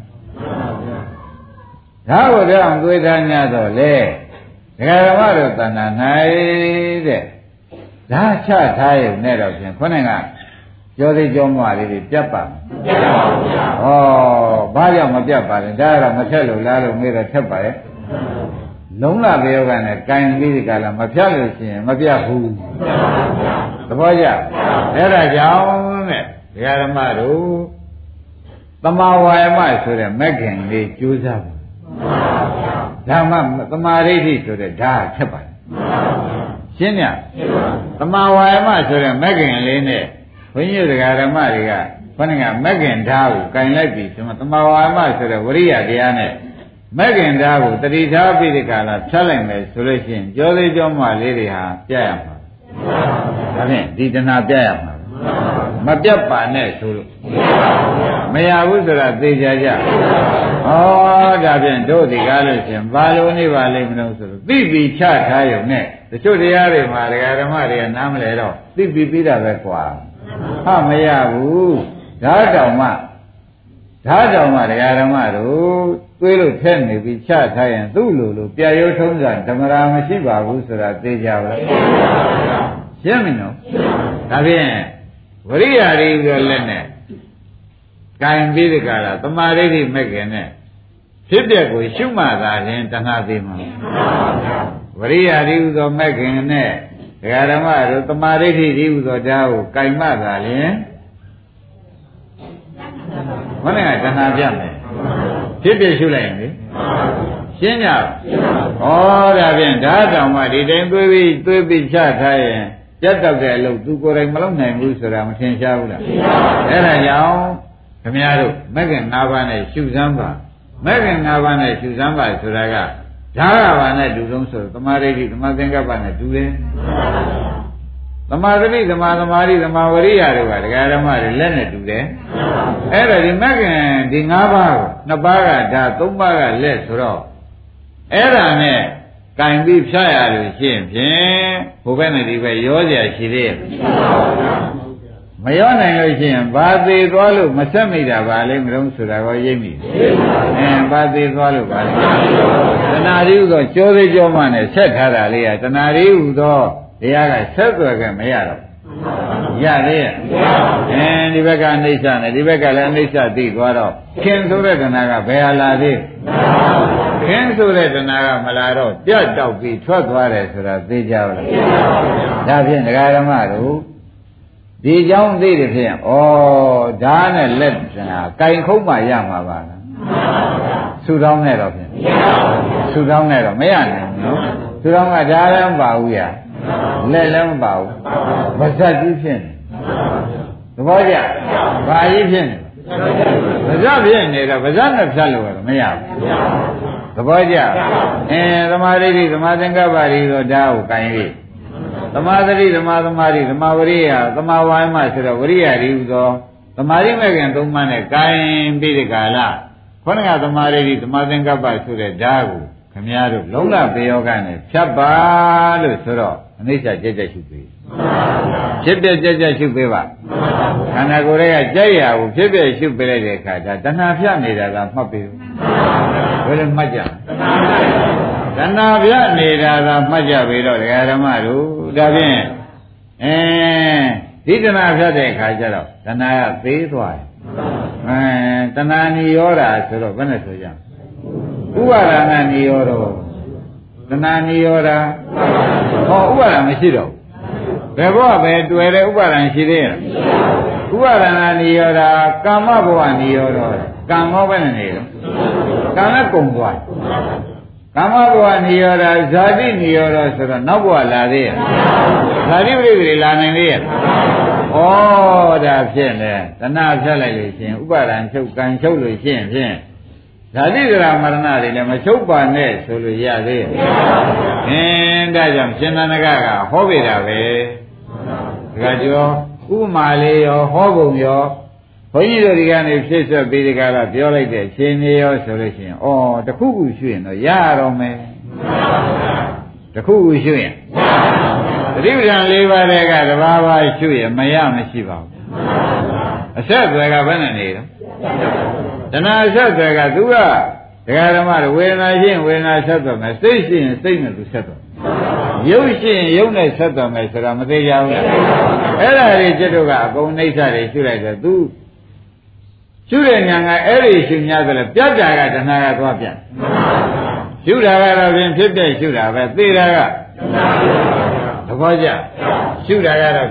ဓာတ်ကိုထည့်အောင်တွေးထား냐တော့လေဓမ္မတို့တဏ္ဍာ၌တဲ့ဓာတ်ချထားရုံနဲ့တော့ဖြင့်ခေါင်းကကြောသေးကြောမွားလေးတွေပြတ်ပါမပြတ်ပါဘူးဗျာဩဘာကြောင့်မပြတ်ပါလဲဒါကတော့မဖြတ်လို့လားလို့မေးတော့ဖြတ်ပါရဲ့လုံးလာပြောကနဲ့ကင်ပြီးဒီကလာမဖြတ်လို့ရှိရင်မပြတ်ဘူးသဘောကျအဲ့ဒါကြောင့်တဲ့ဓမ္မတို့သမာဝါယမဆိုတဲ့မဂ္ဂင်လေးကြိုးစားပါဓမ္မသမာဓိဋ္ဌိဆိုတဲ့ဓာတ်ဖြစ်ပါတယ်ရှင်းညသမာဝါယမဆိုတဲ့မဂ္ဂင်လေးနဲ့ဘုန်းကြီးတရားဓမ္မတွေကခொနကမဂ္ဂင်ဓာတ်ကိုကင်လိုက်ပြီဆိုမှသမာဝါယမဆိုတဲ့ဝရိယတရားနဲ့မဂ္ဂင်ဓာတ်ကိုတတိထားပြီးဒီကလာဖြတ်လိုက်မယ်ဆိုလို့ရှိရင်ကြောသေးကြောမလေးတွေဟာပြရမှာဒါဖြင့်ဒီတဏှာပြရမှာမပြတ်ပါနဲ့ဆိုလို့မရဘူးဆိုတာသိကြကြဩဒါဖြင့်တို့ဒီကားလို့ရှင်ဘာလို့နေပါလိမ့်မလို့ဆိုတော့သိပြီချထားရုံနဲ့တချို့တရားတွေမှာဒကာဓမ္မတွေကနားမလဲတော့သိပြီပြီးတာပဲကွာဟာမရဘူးဓာတ်တောင်မှဒကာဓမ္မတို့တွေးလို့ထက်နေပြီးချထားရင်သူ့လိုပြရုပ်ထုံးစံဓမ္မရာမရှိပါဘူးဆိုတာသိကြပါလားရှင်းပြီနော်ဒါဖြင့်ဝရိယရီဆိုလက်နဲ့ကံပြီးဒီကလာသမာဓိဋ္ဌိမဲ့ခင်နဲ့ဖြစ်တဲ့ကိုရှုမှတ်တာရင်တဏှာသိမှာဝရိယရီဟူသောမဲ့ခင်နဲ့ဒကာဓမ္မတို့သမာဓိဋ္ဌိရီဟူသောဓာတ်ကိုကံမှတ်တာရင်မနဲ့ကတဏှာပြမယ်ဖြစ်ပြရှုလိုက်ရင်လေရှင်းကြဩဒါဖြင့်ဓာတ်တောင်မှဒီတိုင်းသွေးပြီးချထားရင်ပြတ်တော့တဲ့အလုပ်သူကိုယ်တိုင်မလုပ်နိုင်ဘူးဆိုတာမထင်ရှားဘူးလားအဲ့ဒါကြောင့်ခင်ဗျားတို့မဂ္ဂင်၅ပါးနဲ့ရှုစမ်းပါမဂ္ဂင်၅ပါးနဲ့ရှုစမ်းပါဆိုတာကဓာတ်ကဘာနဲ့တူဆုံးဆိုသမာဓိဋ္ဌိသမာသင်္ကပ္ပနဲ့တူတယ်သမာဓိသမာသမာဓိသမာဝရိယတွေကဒကာဓမ္မတွေလက်နဲ့တူတယ်အဲ့ဒါဒီမဂ္ဂင်ဒီ၅ပါးကို၂ပါးကဓာတ်၃ပါးကလက်ဆိုတော့အဲ့ဒါနဲ့ကင်ပြီးဖြတ်ရလို့ရှိရင်ဖြင့်ဘုဘက်နဲ့ဒီဘက်ရောเสียရှိသေးရဲ့မရောနိုင်လို့ရှိရင်ဘာသေးသွားလို့မဆက်မိတာပါလေမလို့ဆိုတာကိုရိပ်မိဘာသေးသွားလို့ပါလေတဏှာရီဟူသောကြောသေးကြောမှနဲ့ဆက်ထားတာလေးကတဏှာရီဟူသောတရားကဆက်သွယ်ခဲ့မရတော့ရသေးရဲ့ဒီဘက်ကအိဋ္ဌနဲ့ဒီဘက်ကလည်းအိဋ္ဌသိသွားတော့ခင်ဆိုတဲ့တဏှာကဘယ်ဟာလာသေးခင်ဆိုတဲ့တဏှာကမလာတော့ပြတ်တောက်ပြီးထွက်သွားတယ်ဆိုတာသိကြပါလားဒါဖြင့်ဒကာဓမ္မတို့ဒီကြောင့်သိတယ်ဖြင့်ဩဓာတ်နဲ့လက်တဏှာကင်ခုံးမှရမှာပါလားဆူတောင်းနဲ့တော့ဖြင့်ဆူတောင်းနဲ့တော့မရနိုင်ဘူးနော်ဆူတောင်းကဓာတ်လည်းမပါဘူးရလက်လည်းမပါဘူးဗဇတ်ကြီးဖြစ်နေသဘောကျဘာကြီးဖြစ်နေဗဇတ်ဖြစ်နေတော့ဗဇတ်နဲ့ဖြတ်လို့ရမရဘူးသဘောကျသမာဓိဋ္ဌိသမာသင်္ကပ္ပရီတော့ဓာတ်ကိုကင်ပြီးသမာဓိသမာသမာဓိသမာဝရိယသမာဝါယမဆိုတော့ဝရိယရီဟူသောသမာဓိမဲ့ခင်၃ပါးနဲ့ကင်ပြီးဒီကာလခေါင်းကသမာဓိသမာသင်္ကပ္ပဆိုတဲ့ဓာတ်ကိုခမည်းတော်လုံးလပေယောဂနဲ့ဖြတ်ပါလို့ဆိုတော့အနိစ္စကြက်ကြက်ရှုပေးဖြစ်ပြကြက်ကြက်ရှုပေးပါခန္ဓာကိုယ်ရဲ့ကြက်ရကိုဖြစ်ပြရှုပေးလိုက်တဲ့အခါဒါတဏှာဖြတ်နေတာကမှတ်ပေးဘယ်လိုမှတ်ကြတဏှာဖြတ်နေတာကမှတ်ကြပြီတော့ဒကာဓမ္မတို့ဒါဖြင့်ဒီတဏှာဖြတ်တဲ့အခါကျတော့တဏှာကသေးသွားတယ်တဏှာနိရောဓဆိုတော့ဘယ်နဲ့ဆိုကြဥပါဒနာနိရောဓတဏှာနိရောဓဟောဥပါဒမရှိတော့ဘယ်ဘဝပဲတွေ့တယ်ဥပါဒရှိသေးရဲ့ဥပါဒနာနိရောဓကာမဘဝနိရောဓကံမောပဲနေတယ်ကံလည်းကုန်သွားကာမဘဝနိရောဓဇာတိနိရောဓဆိုတော့နောက်ဘဝလာသေးရဲ့ဇာတိပရိသေလာနိုင်သေးရဲ့ဩဒါဖြစ်လေတဏှာဖြတ်လိုက်လို့ရှိရင်ဥပါဒံချုပ်ကံချုပ်လို့ရှိရင်ဖြင့်ဓာတိကရာမရဏတွေလည်းမချုပ်ပါနဲ့ဆိုလို့ရသေးရဲ့ဒါကြောင့်ရှင်သန္တကကဟောပေးတာပဲဒါကြောဥပမာလေးရောဟောပုံရောဘုန်းကြီးတို့ဒီကနေဖြစ်ဆက်ပြီးဒီကလာပြောလိုက်တဲ့ရှင်နေရောဆိုလို့ရှိရင်တခုခုရှုရင်တော့ရတော့မယ်တခုခုရှုရင်သတိပဋ္ဌာန်၄ပါးတည်းကတဘာဘာရှုရင်မရမရှိပါဘူးအဆက်အသွယ်ကဘယ်နဲ့နေတော့တဏှာဆက်သွယ်ကသူကဒကာဓမ္မတွေဝေဒနာရှိရင်ဝေဒနာဆက်သွယ်မယ်စိတ်ရှိရင်စိတ်နဲ့သူဆက်သွယ်ရုပ်ရှိရင်ရုပ်နဲ့ဆက်သွယ်မယ်ဆိုတာမသေးကြဘူးလားအဲ့ဒါတွေจิตတို့ကအကုန်နှိမ့်စားတွေရှုလိုက်တော့သူရှုတဲ့ဉာဏ်ကအဲ့ဒီရှုများတယ်ပြတ်တာကတဏှာကသွားပြတ်ရှုတာကတော့ဖြင့်ဖြစ်ပြရှုတာပဲသိတာကသဘောကျရှုတာကတော့ဖြင့်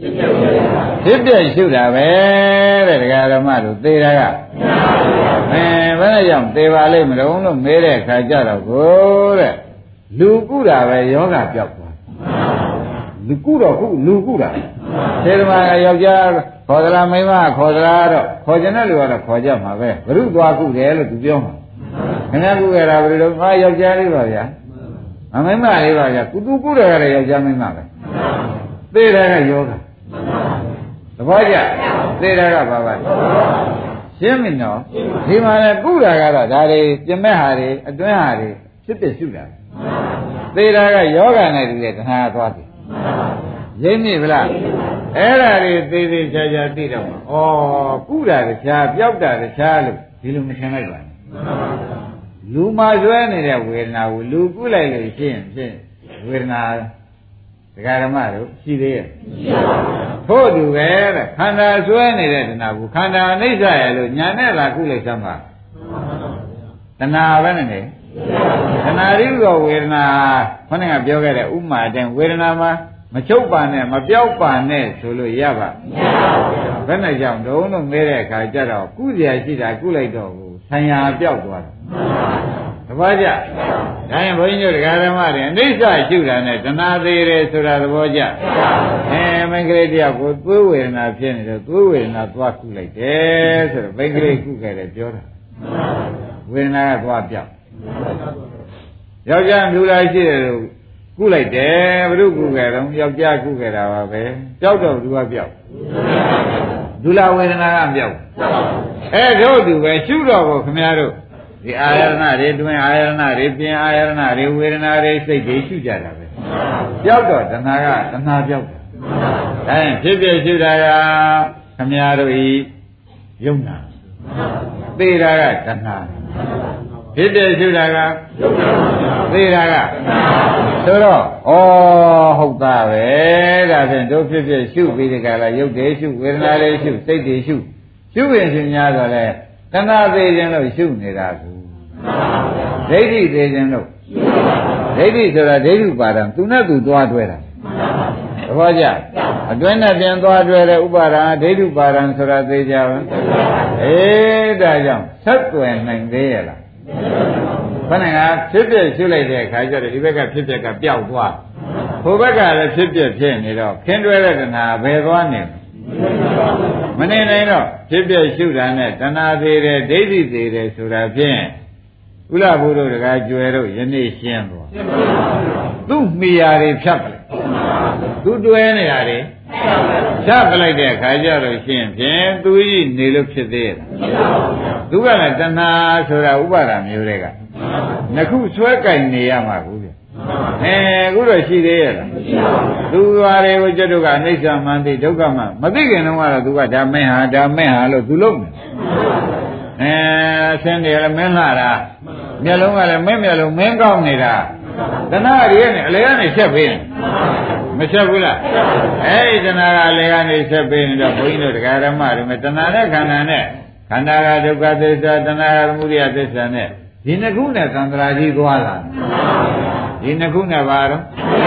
ဖြစ်ပြရှုတာပဲတဲ့တရားဓမ္မတို့သေတာကဘယ်နဲ့ကြောင့်သေပါလိမ့်မလို့လို့မေးတဲ့အခါကျတော့ကိုတဲ့လူကုတာပဲယောဂပြောက်သွားလူကုတော့ခုလူကုတာသေဓမ္မကယောက်ျားခေါ်သလားမိန်းမခေါ်သလားတော့ခေါ်ကြတဲ့လူကတော့ခေါ်ကြမှာပဲဘုရုသွားကုတယ်လို့သူပြောမှာခင်ဗျားကုခဲ့တာဘယ်လိုလဲယောက်ျားလေးပါဗျာမိန်းမလေးပါဗျာကုသူကုတယ်ကလည်းယောက်ျားမိန်းမပဲသေတာကယောဂသဘောကျသေတာကဘာပါလဲရှင်းပြီနော်ဒီမှာလည်းကုတာကတော့ဒါတွေပြမဲ့ဟာတွေအတွင်းဟာတွေဖြစ်ဖြစ်ရှုတာသေတာကယောဂနဲ့တူတဲ့တဏှာသွားတယ်ရင်းမိဗလားအဲ့ဒါတွေသေးသေးချာချာသိတော့မှာဩကုတာတခြားပျောက်တာတခြားလို့ဒီလိုမထင်လိုက်ပါနဲ့လူမှာဆွဲနေတဲ့ဝေဒနာကိုလူကုလိုက်လို့ရှိရင်ဖြင့်ဝေဒနာဒကာဓမ္မတို့ရှိသေးရဲ့ထို့တူပဲတဲ့ခန္ဓာဆွဲနေတဲ့တဏှာကိုခန္ဓာအနိစ္စရလို့ညာနဲ့လာကုလိုက်သမှာတဏှာပဲနဲ့တဏှာရိသောဝေဒနာခေါင်းကပြောခဲ့တဲ့ဥမာအတိုင်းဝေဒနာမှာမချုပ်ပါနဲ့မပြောက်ပါနဲ့ဆိုလို့ရပါဘယ်နဲ့ကြောင့်တုံးလို့မဲတဲ့အခါကျတော့ကုစရာရှိတာကုလိုက်တော့ဘူးဆံရပြောက်သွားတယ်တပည့်ကြဒါရင်ဘုန်းကြီးတို့တရားဓမ္မတွေအနိစ္စရှုတာနဲ့တဏှာသေးတယ်ဆိုတာသဘောကျမင်္ဂလိတယောက်ကိုသွေးဝေဒနာဖြစ်နေတော့သွေးဝေဒနာသွားကုလိုက်တယ်ဆိုတော့မင်္ဂလိကုခဲ့တယ်ပြောတာဝေဒနာကသွားပြောက်ယောက်ျားလူလာရှိတယ်လို့ကုလိုက်တယ်ဘုရုကုခဲ့တော့ယောက်ျားကုခဲ့တာပါပဲပြောက်တော့သူကပြောက်ဒုလဝေဒနာကပြောက်တို့သူပဲရှုတော့ကိုခင်ဗျားတို့ဒီအာယရဏတွေတွင်အာယရဏတွေပြင်အာယရဏတွေဝေဒနာတွေစိတ်တွေရှုကြတာပဲပြောက်တော့တဏှာကတဏှာပြောက်တယ်ဒါရင်ဖြစ်ဖြစ်ရှုတာကခင်ဗျားတို့ဤယုံနာသေတာကတဏှာဖြစ်ဖြစ်ရှုတာကသေတာကဆိုတော့ဟုတ်သားပဲဒါဖြင့်တို့ဖြစ်ဖြစ်ရှုပြီးဒီကလာရုပ်တွေရှုဝေဒနာတွေရှုစိတ်တွေရှုရင်ရှင်များတော့လေတဏှာသေးခြင်းလို့ရှုနေတာကူဒိဋ္ဌိသေးခြင်းလို့ဒိဋ္ဌိဆိုတာဒိဋ္ဌုပါဒံသူနဲ့သူသွားတွဲတာသဘောကျအတွင်းနဲ့ပြန်သွားတွဲတဲ့ဥပါဒံဒိဋ္ဌုပါဒံဆိုတာသိကြပါဒါကြောင့်ဆက်သွယ်နိုင်သေးရဲ့လားခဏကဖြစ်ဖြစ်ရှုလိုက်တဲ့အခါကျတော့ဒီဘက်ကဖြစ်ဖြစ်ကပျောက်သွားဟိုဘက်ကလည်းဖြစ်ဖြစ်ဖြစ်နေတော့ခင်းတွဲတဲ့တဏှာဘယ်သွားနေမနေနိုင်တော့ဖြစ်ဖြစ်ရှုတာနဲ့တဏှာသေးတယ်ဒိဋ္ဌိသေးတယ်ဆိုတာဖြင့်ဥလဘုတို့တကားကျွယ်တို့ယနေ့ရှင်းသွားသူ့မိယာတွေဖြတ်ပလိုက်သူတွဲနေတာတွေဖြတ်ပလိုက်တဲ့အခါကျတော့ရှင်းဖြင့်သူကြီးနေလို့ဖြစ်သေးရဲ့သူကလည်းတဏှာဆိုတာဥပါဒမျိုးတွေကနှစ်ခုဆွဲကင်နေရမှာကူဗျအခုတော့ရှိသေးရဲ့လားသူသွားတွေကိုကျွတ်တို့ကအနိစ္စမှန်သိဒုက္ခမှမသိခင်တုန်းကတော့သူကဒါမင်းဟာလို့သူလုံးတယ်ဆင်းတယ်လည်းမင်းလာတာမျက်လုံးကလည်းမင်းမျက်လုံးမင်းကောင်းနေတာတဏှာတွေနဲ့အလေကနေဆက်ပေးနေမဆက်ဘူးလားအဲဒီတဏှာကအလေကနေဆက်ပေးနေတော့ဘုန်းကြီးတို့တရားဓမ္မတွေမှာတဏှာနဲ့ခန္ဓာနဲ့ခန္ဓာကဒုက္ခသစ္စာတဏှာကသမုဒယသစ္စာနဲ့ဒီနှစ်ခုနဲ့သံဃာကြီးသွားလာဒီနှစ်ခုနဲ့ပါတော့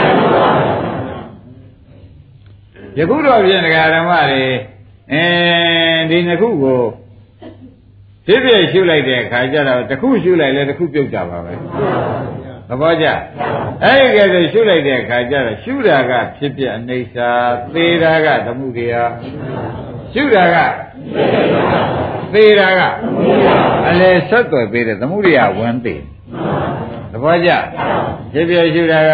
ယခုတော့ပြင်တရားဓမ္မတွေဒီနှစ်ခုကိုဖြစ်ဖြစ်ရှုလိုက်တဲ့အခါကျတော့တစ်ခုရှုလိုက်လဲတစ်ခုပြုတ်တာပါပဲသဘောကျအဲ့ဒီကဲရှုလိုက်တဲ့အခါကျတော့ရှုတာကဖြစ်ဖြစ်အနိစ္စသေတာကသမုဒယရှုတာကသေတာကအလဲဆက်သွယ်ပေးတဲ့သမုဒယဝင်သေးသဘောကျဖြစ်ဖြစ်ရှုတာက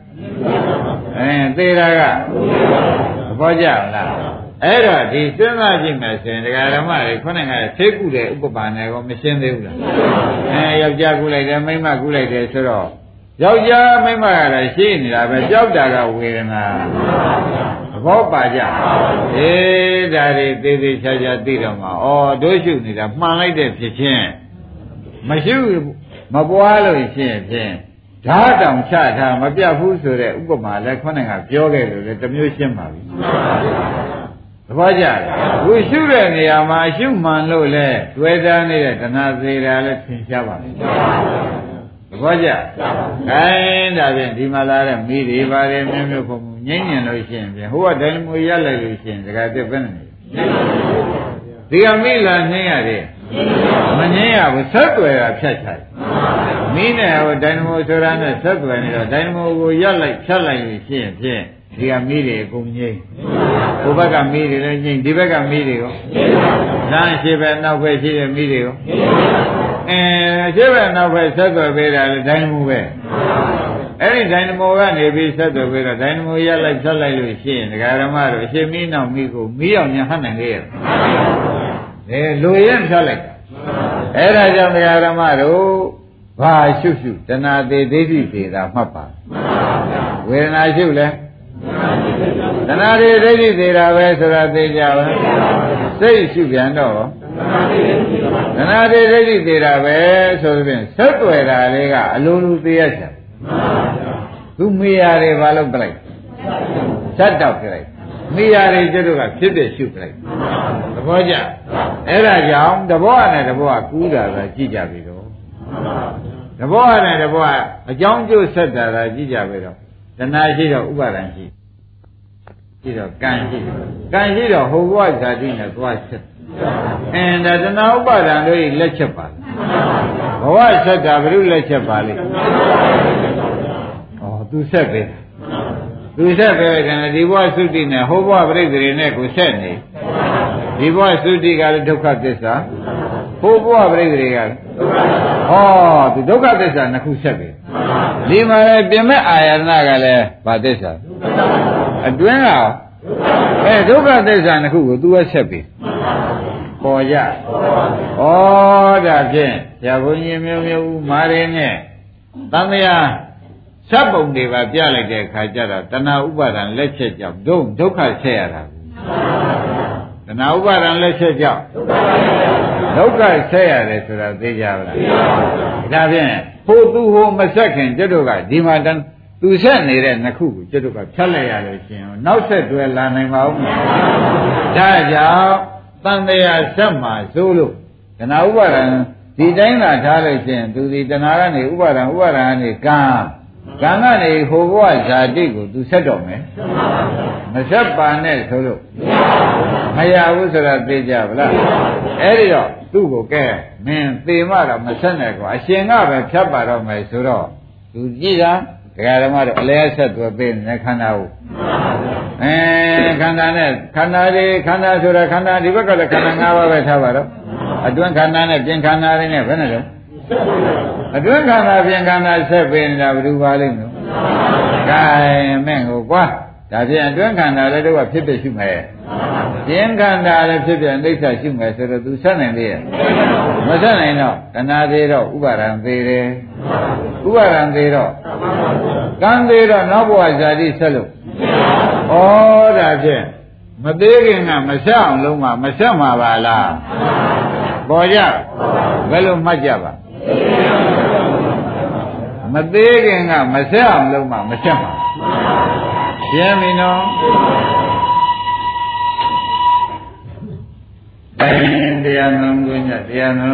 သေတာကသဘောကျလားအဲ့တော့ဒီစဉ်းစားကြည့်မယ်ဆိုရင်ဒကာဓမ္မတွေခုနကသိကုတဲ့ဥပပါနဲ့ကောမရှင်းသေးဘူးလားယောက်ျားကုလိုက်တယ်မိန်းမကုလိုက်တယ်ဆိုတော့ယောက်ျားမိန်းမကလည်းရှိနေတာပဲကြောက်တာကဝေဒနာသဘောပါကြဒါတွေသေးသေးချာချာသိတော့မှာတို့ရှုနေတာမှန်လိုက်တဲ့ဖြစ်ချင်းမရှုမပွားလို့ရှိရင်ဖြင့်ဓာတ်တောင်ချထားမပြတ်ဘူးဆိုတဲ့ဥပမာလည်းခုနကပြောခဲ့လို့လည်းတစ်မျိုးရှင်းပါပြီသဘောကျလားဝိရှုတဲ့နေရာမှာရှုမှန်လို့လဲတွေ့တာနေတဲ့တဏှာသေးတာလည်းသင်ရှားပါမယ်ဘောကြခိုင်းဒါဖြင့်ဒီမှာလာတဲ့မိတွေပါတယ်မျိုးမျိုးပုံငိမ့်ညင်လို့ရှိရင်ဖြင့်ဟိုကဒိုင်နမိုရက်လိုက်လို့ရှိရင်တခါတည်းပဲနေဒီကမိလာနှင်းရတယ်မငင်းရဘူးဆက်သွယ်တာဖြတ်ချတယ်မိနဲ့ဟိုဒိုင်နမိုဆိုတာနဲ့ဆက်သွယ်နေတော့ဒိုင်နမိုကိုရက်လိုက်ဖြတ်လိုက်လို့ရှိရင်ဖြင့်ဒီကမိတွေအကုန်ငိမ့်ဟိုဘက်ကမိတွေလည်းငိမ့်ဒီဘက်ကမိတွေရောလမ်းရှိပဲနောက်ပဲရှိတဲ့မိတွေရောရှိပဲနောက်ပဲဆက်သွယ်ပေးတာလေဒိုင်နမိုပဲအဲ့ဒီဒိုင်နမိုကနေပြီးဆက်သွယ်ပေးတော့ဒိုင်နမိုရက်လိုက်ဖြတ်လိုက်လို့ရှိရင်ဒကာဓမ္မတို့အရှင်မီးနောက်မိကိုမီးအောင်ညာဟတ်နိုင်လေရဲ့လူရင်ဖြတ်လိုက်အဲ့ဒါကြောင့်ဒကာဓမ္မတို့ဘာရှုရှုတဏှာသေးဒိဋ္ဌိသေးတာမှတ်ပါဝေဒနာရှုလဲတဏှာသေးဒိဋ္ဌိသေးတာပဲဆိုတာသိကြပါစိတ်ရှုပြန်တော့တဏှာသေးဒိဋ္ဌိသေးတာပဲဆိုတဲ့ဖြင့်ဆက်သွယ်တာလေးကအလိုလိုသိရချင်သူမိရတယ်ဘာလို့ပြလိုက်ဇတ်တောက်ပြလိုက်မိရတယ်ကျတော့ကဖြစ်ဖြစ်ရှုပြလိုက်သဘောကျအဲ့ဒါကြောင့်တဘောနဲ့တဘောကူးတာပဲကြည့်ကြပြီတော့တဘောနဲ့တဘောအကြောင်းကျိုးဆက်တာကြည့်ကြပြီတော့တဏှာရှိတော့ဥပါဒံရှိတော့ကံရှိတော့ဟိုဘဝဇာတိနဲ့သွားဆက်ဒါတဏှာဥပါဒံတို့လက်ချက်ပါဘဝဆက်တာဘုရုလက်ချက်ပါလေသူဆက်ပဲသူဆက်ပဲကံဒီဘဝသုတိနဲ့ဟိုဘဝပြိတ္တိနဲ့ကိုဆက်နေဒီဘဝသုတိကလည်းဒုက္ခသစ္စာဟိုဘဝပြိတ္တိကသူဒုက္ခသစ္စာနှစ်ခုဆက်ပဲဒီမှာလည်းပြင်မဲ့အာယတနာကလည်းဘာသစ္စာအတွင်းကဒုက္ခသစ္စာနှစ်ခုကိုသူကဆက်ပြီပေါ်ကြဒါဖြင့်ဆရာဘုန်းကြီးမျိုးမျိုးမာရင်းနဲ့သံဃာစပ်ပုံတွေပါပြလိုက်တဲ့အခါကျတော့တဏှာဥပါဒံလက်ချက်ကြောင့်ဒုက္ခဆက်ရတာတဏှာဥပါဒံလက်ချက်ကြောင့်ဒုက္ခဆက်ရတယ်ဆိုတာသိကြပါလားဒါဖြင့်ဟိုသူဟိုမဆက်ခင်ကျွတ်တို့ကဒီမှာသူဆက်နေတဲ့နှစ်ခုကိုကျွတ်တို့ကဖြတ်လိုက်ရလို့ရှင်နောက်ဆက်တွဲလာနိုင်ပါဦးဒါကြောင့်တန်တရားဆက်မှာစိုးလို့တဏှာဥပါဒံဒီတိုင်းသာထားလို့ရှင်သူဒီတဏှာကနေဥပါဒံကနေကံကနေဟိုဘဝဇာတိကိုသူဆက်တော့မယ်မဆက်ပါနဲ့ဆိုလို့မရဘူးဆိုတာသိကြဗလားအဲ့ဒီတော့သူ့ကိုကဲမင်းသေမှတော့မဆက်နဲ့ကွာအရှင်ကပဲဖြတ်ပါတော့မယ်ဆိုတော့သူကြည့်တာဒကာဓမ္မတို့အလဲဆက်သွယ်ပေးနေခန္ဓာကိုခန္ဓာနဲ့ခန္ဓာဆိုတာခန္ဓာဒီဘက်ကလည်းခန္ဓာ၅ပါးပဲထားပါတော့အတွင်းခန္ဓာနဲ့ပြင်ခန္ဓာတွေနဲ့ဘယ်နဲ့လဲအတွင်းခန္ဓာပြင်ခန္ဓာဆက်ပေးနေတာဘယ်လိုပါလိမ့်မလို့ကဲမင်းကိုကွာဒါဖြင့်အတွင်းခန္ဓာလည်းတော့ဖြစ်ဖြစ်ရှိမယ်ပြင်ခန္ဓာလည်းဖြစ်ဖြစ်အိဋ္ဌရှိမယ်ဆိုတော့သူဆက်နိုင်သေးရဲ့မဆက်နိုင်တော့တဏှာသေးတော့ဥပါဒံသေးတယ်ဥပါဒံသေးတော့ကံသေးတော့နောက်ဘဝဇာတိဆက်လို့ဒါဖြင့်မသေးခင်ကမဆက်အောင်လုံးမမဆက်မှာပါလားပေါ်ကြဘယ်လိုမှတ်ကြပါမသေးခင်ကမဆက်အောင်လုံးမမဆက်မှာရှင်းပြီနော်တရားနှလုံးသွင်းကြ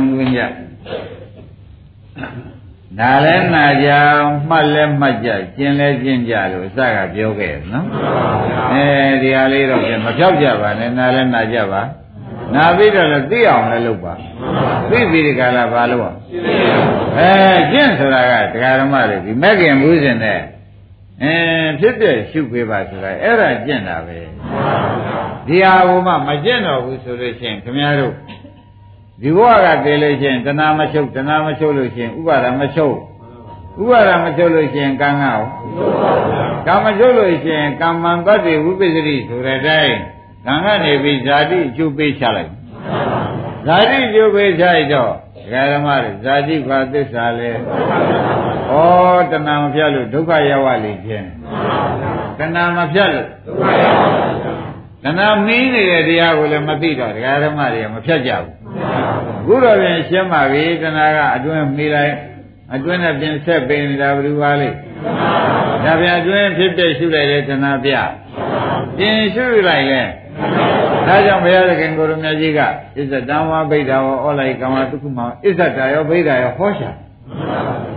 နားလဲနာကြမှတ်လဲမှတ်ကြကျင်လဲကျင်ကြလို့အစကပြောခဲ့နော်ဒီဟာလေးတော့မဖြောက်ကြပါနဲ့နားလဲနာကြပါနာပြီးတော့လည်းသိအောင်လည်းလုပ်ပါသိပြီးဒီကလာဘာလို့ကျင့်ဆိုတာကတရားဓမ္မတွေဒီမဲ့ခင်ဘူးစဉ်နဲ့ဖြစ်ပြရှုပေးပါဆိုတာအဲ့ဒါကျင့်တာပဲဒီဟာဘုမမကျင့်တော့ဘူးဆိုလို့ရှိရင်ခင်ဗျားတို့ဒီဘဝကတည်လို့ရှိရင်တဏှာမချုပ်လို့ရှိရင်ဥပါဒမချုပ်လို့ရှိရင်ကံကောကံမချုပ်လို့ရှိရင်ကမ္မံတတ္တိဝိပစ္စရိဆိုတဲ့အတိုင်းကံကနေပြီးဇာတိအကျိုးပေးချလိုက်ဇာတိအကျိုးပေးချလိုက်တော့ဒကာဓမ္မတွေဇာတိဘာသစ္စာလဲတဏှာမဖြတ်လို့ဒုက္ခရောက်ရလိမ့်ခြင်းတဏှာမဖြတ်လို့တဏှာမင်းနေတဲ့တရားကိုလည်းမသိတော့ဒကာဓမ္မတွေကမဖြတ်ကြဘူးခုတော့ပြင်ရှင်းပါပြီတဏှာကအတွင်းမိလိုက်အတွင်းနဲ့ပြင်ဆက်ပင်နေတာဘယ်လိုပါလိမ့်ဒါပြန်အတွင်းဖြစ်တဲ့ရှုလိုက်တဲ့တဏှာပြပြင်ရှုလိုက်လဲဒါကြောင့်ဘုရားသခင်ကိုရမကြီးကဣဇတံဝါဗိဒ္ဓဝါဩလိုက်ကံဝါဒုက္ခမောဣဇတရောဗိဒ္ဓရောဟောရှာ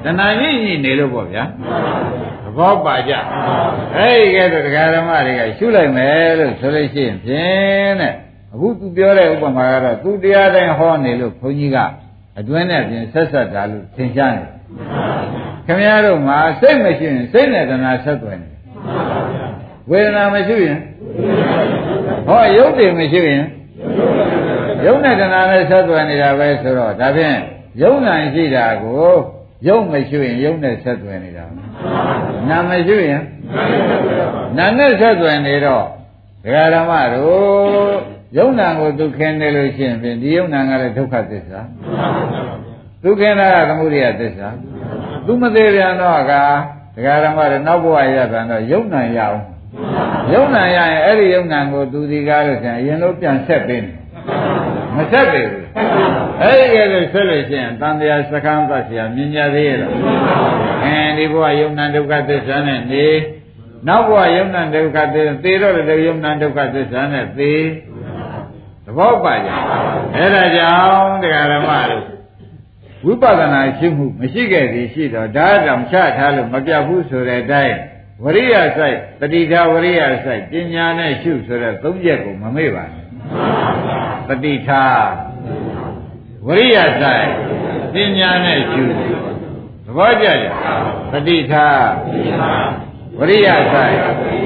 တဏှာညစ်ညစ်နေလို့ပေါ့ဗျာသဘောပါကြအဲ့ဒီကဲတော့တရားဓမ္မတွေကရှုလိုက်မယ်လို့ဆိုလို့ရှိရင်ဖြင့်တဲ့အခုသူပြောတဲ့ဥပမာကတော့သူတရားတိုင်းဟောနေလို့ခွန်ကြီးကအတွင်းနဲ့ပြင်ဆက်ဆက်တာလို့သင်ကြားနေခင်ဗျားတို့မှာစိတ်မရှိရင်စိတ်နဲ့တဏှာဆက်သွယ်နေဝေဒနာမရှိရင်ဟောရုပ်တွေမရှိရင်ရုပ်နဲ့တဏှာနဲ့ဆက်သွယ်နေတာပဲဆိုတော့ဒါဖြင့်ရုပ်နာရှိတာကိုရုပ်မရှိရင်ရုပ်နဲ့ဆက်သွယ်နေတာနာမရှိရင်နာနဲ့ဆက်သွယ်နေတော့ဒကာဓမ္မတို့ရုပ်နာကိုသူခင်နေလို့ရှိရင်ဖြင့်ဒီရုပ်နာကလည်းဒုက္ခသစ္စာသူခင်တာကသမုဒိယသစ္စာသူမသေးပြန်တော့ကဒကာဓမ္မတွေနောက်ဘဝရပြန်တော့ရုပ်နာရအောင်ရုပ်နာရရင်အဲ့ဒီရုပ်နာကိုသူဒီကားလို့ဆိုရင်အရင်လို့ပြန်ဆက်ပေးတယ်မဆက်ပေးဘူးအဲ့ဒီကဲလို့ဆက်လို့ရှိရင်တန်တရားစကံသတ်เสียမြင်ကြသေးရဲ့လားဒီဘဝယုံနာဒုက္ခသစ္စာနဲ့နေနောက်ဘဝယုံနာဒုက္ခသစ္စာသေတော့လည်းယုံနာဒုက္ခသစ္စာနဲ့သေသဘောပါကြအဲ့ဒါကြောင့်တရားဓမ္မတို့ဝိပဿနာရှင်းမှုမရှိခဲ့သည်ရှိတော့ဒါကြောင့်ချထားလို့မပြတ်ဘူးဆိုတဲ့အတိုင်းဝရိယစိုက်တတိထာဝရိယစိုက်ပညာနဲ့ရှုဆိုတဲ့သုံးချက်ကိုမမေ့ပါနဲ့တတိထာဝရိယစိုက်ပညာနဲ့ရှုသဘောကျကြတတိထာဝရိယစိုက်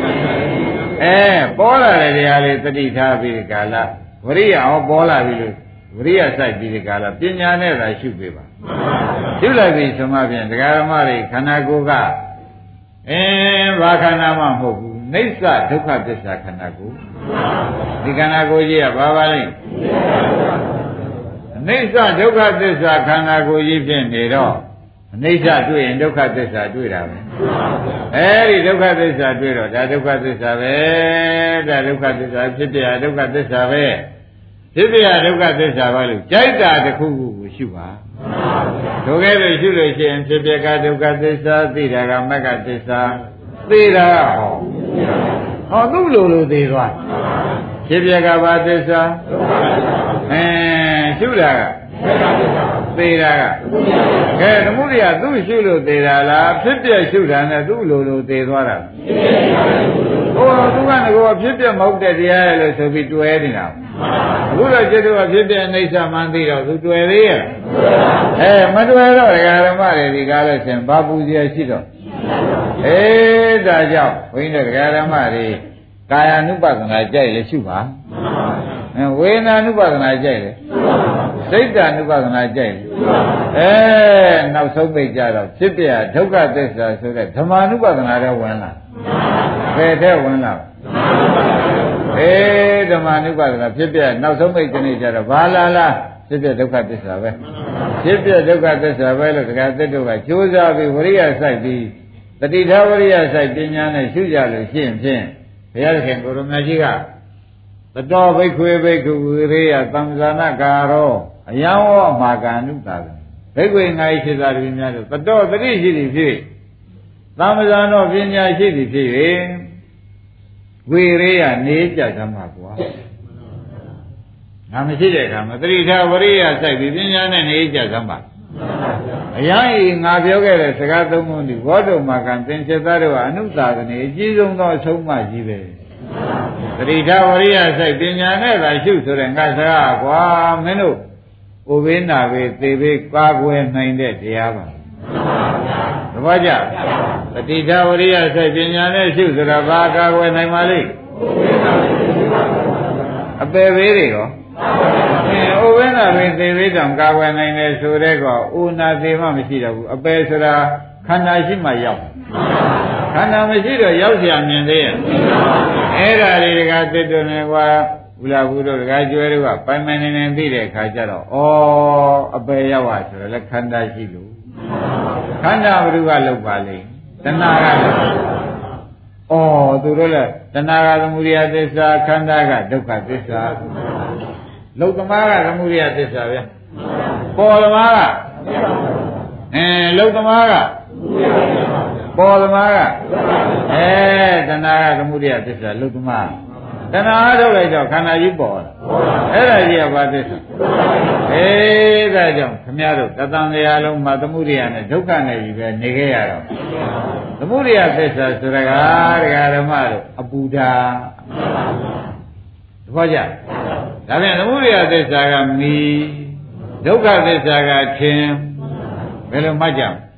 ပေါ်လာတဲ့တရားလေးတတိထာပြီးကာလဝရိယဟောပေါ်လာပြီလို့ဝရိယစိုက်ပြီးဒီကာလပညာနဲ့သာရှုပေးပါရှုလိုက်ပြီဆိုမှဖြင့်တရားဓမ္မတွေခန္ဓာကိုယ်ကဘာခန္ဓာမှမဟုတ်ဘူးနိစ္စဒုက္ခသစ္စာခန္ဓာကိုယ်ဒီခန္ဓာကိုယ်ကြီးကဘာပါလဲအနိစ္စဒုက္ခသစ္စာခန္ဓာကိုယ်ကြီးဖြစ်နေတော့အနိစ္စတွေ့ရင်ဒုက္ခသစ္စာတွေ့တာပဲအဲဒီဒုက္ခသစ္စာတွေ့တော့ဒါဒုက္ခသစ္စာပဲဒါဒုက္ခသစ္စာဖြစ်ပြဒုက္ခသစ္စာပဲဖြစ်ပြဒုက္ခသစ္စာပဲလို့ကြိုက်တာတစ်ခုခုကိုရှုပါဒုက္ခလို့ရှုလို့ရှိရင်ဖြစ်ပြကဒုက္ခသစ္စာသိတာကမဂ္ဂသစ္စာသိတာဟောသူ့လိုသိသွားဖြစ်ပြကဘာသစ္စာရှုတာကသေတာကကဲသမုဒိယသူ့ရှုလို့သေတာလားဖြစ်ပြရှုတာနဲ့သူ့လိုသေသွားတာဟောသူကငါဖြစ်ပြမဟုတ်တဲ့တရားရဲ့လို့ဆိုပြီးတွေ့နေတာအခုတော့จิตကဖြစ်ပြအိဋ္ဌမှန်သိတော့သူတွေ့သေးရဲ့မတွေ့တော့ဒကာဓမ္မတွေဒီကားလို့ရှင်ဘာပူဇော်ရှိတော့ဒါကြောင့်ဘုန်းကြီးတို့ဒကာဓမ္မတွေကာယ ानु ပဒနာကြိုက်လေရှုပါဝေဒနာ ानु ပဒနာကြိုက်လေစိတ်ဓာ ानु ပဒနာကြိုက်လေနောက်ဆုံးသိကြတော့ဖြစ်ပြဒုက္ခသစ္စာဆိုတဲ့ဓမ္မ ानु ပဒနာတွေဝင်လာဘယ်တဲ့ဝင်လာဓမ္မ ानु ပဒနာဖြစ်ပြနောက်ဆုံးသိကြနေကြတော့ဘာလားဖြစ်ပြဒုက္ခသစ္စာပဲဖြစ်ပြဒုက္ခသစ္စာပဲလို့ဒကာသစ်တို့ကကြိုးစားပြီးဝရိယစိုက်ပြီးတတိထဝရိယစိုက်ပညာနဲ့ရှုကြလို့ရှိရင်ဖြင့်ဘုရားသခင်ကိုရမကြီးကတတော်ဘိက္ခွေဘိက္ခုဝိရိယသံဇာနာကာရောအယံဝအမှာကာနုတာဘိက္ခွေငါ၏ဖြစ်သာတည်းများတို့တတော်တတိရှိသည်ဖြစ်သံဇာနောပညာရှိသည်ဖြစ်၍ဝိရိယနေကြသမှာကွာငါမရှိတဲ့အခါမှာတတိထဝရိယစိုက်ပြီးပညာနဲ့နေကြသမှာအယံဤငါပြောခဲ့တဲ့စကားသုံးခုဒီဘောဓမာကံသင်္ချေသားတို့ကအနုသာဒနေအကြီးဆုံးသောအဆုံးအမကြီးပဲတတိထဝရိယစိုက်ပညာနဲ့သာရှုဆိုတဲ့ငါစကားကွာမင်းတို့ဥပိ္ပနာပဲသေဘေးကာကွယ်နိုင်တဲ့တရားပါသဘောကျတတိထဝရိယစိုက်ပညာနဲ့ရှုဆိုတာဘာကာကွယ်နိုင်ပါလိမ့်အပေဘေးတွေရောဥဝိနာပင်သေဝိတံကာဝယ်နိုင်တယ်ဆိုတဲ့ကောဥနာသေးမှမရှိတော့ဘူးအပယ်ဆိုတာခန္ဓာရှိမှရောက်ခန္ဓာမရှိတော့ရောက်เสียမြင်သေးရဲ့အဲ့ဒါတွေကတစ်တွနေကွာဘုလားဘုတို့တကကျွဲတို့ကပိုင်ပိုင်နေနေသိတဲ့အခါကျတော့အပယ်ရောက်ပါဆိုတော့လည်းခန္ဓာရှိလို့ခန္ဓာဘုကလောက်ပါလိမ့်တဏှာကသူတို့လည်းတဏှာကသမုဒိယသစ္စာခန္ဓာကဒုက္ခသစ္စာလုတ်သမားကသမုဒိယသစ္စာပဲပေါ်သမားကလုတ်သမားကပေါ်သမားကတဏှာကသမုဒိယသစ္စာလုတ်သမားတဏှာထုတ်လိုက်တော့ခန္ဓာကြီးပေါ်လာအဲ့ဒါကြီးကဘာသစ္စာဒါကြောင့်ခမည်းတော်တသံတရားလုံးမှာသမုဒိယနဲ့ဒုက္ခနဲ့ကြီးပဲနေခဲ့ရတော့သမုဒိယသစ္စာဆိုတာကတရားဓမ္မတို့အပူဓာတဘောကြဒါပြန်သမုဒိယသစ္စာကမီဒုက္ခသစ္စာကခြင်းဘယ်လိုမှတ်ကြမလဲ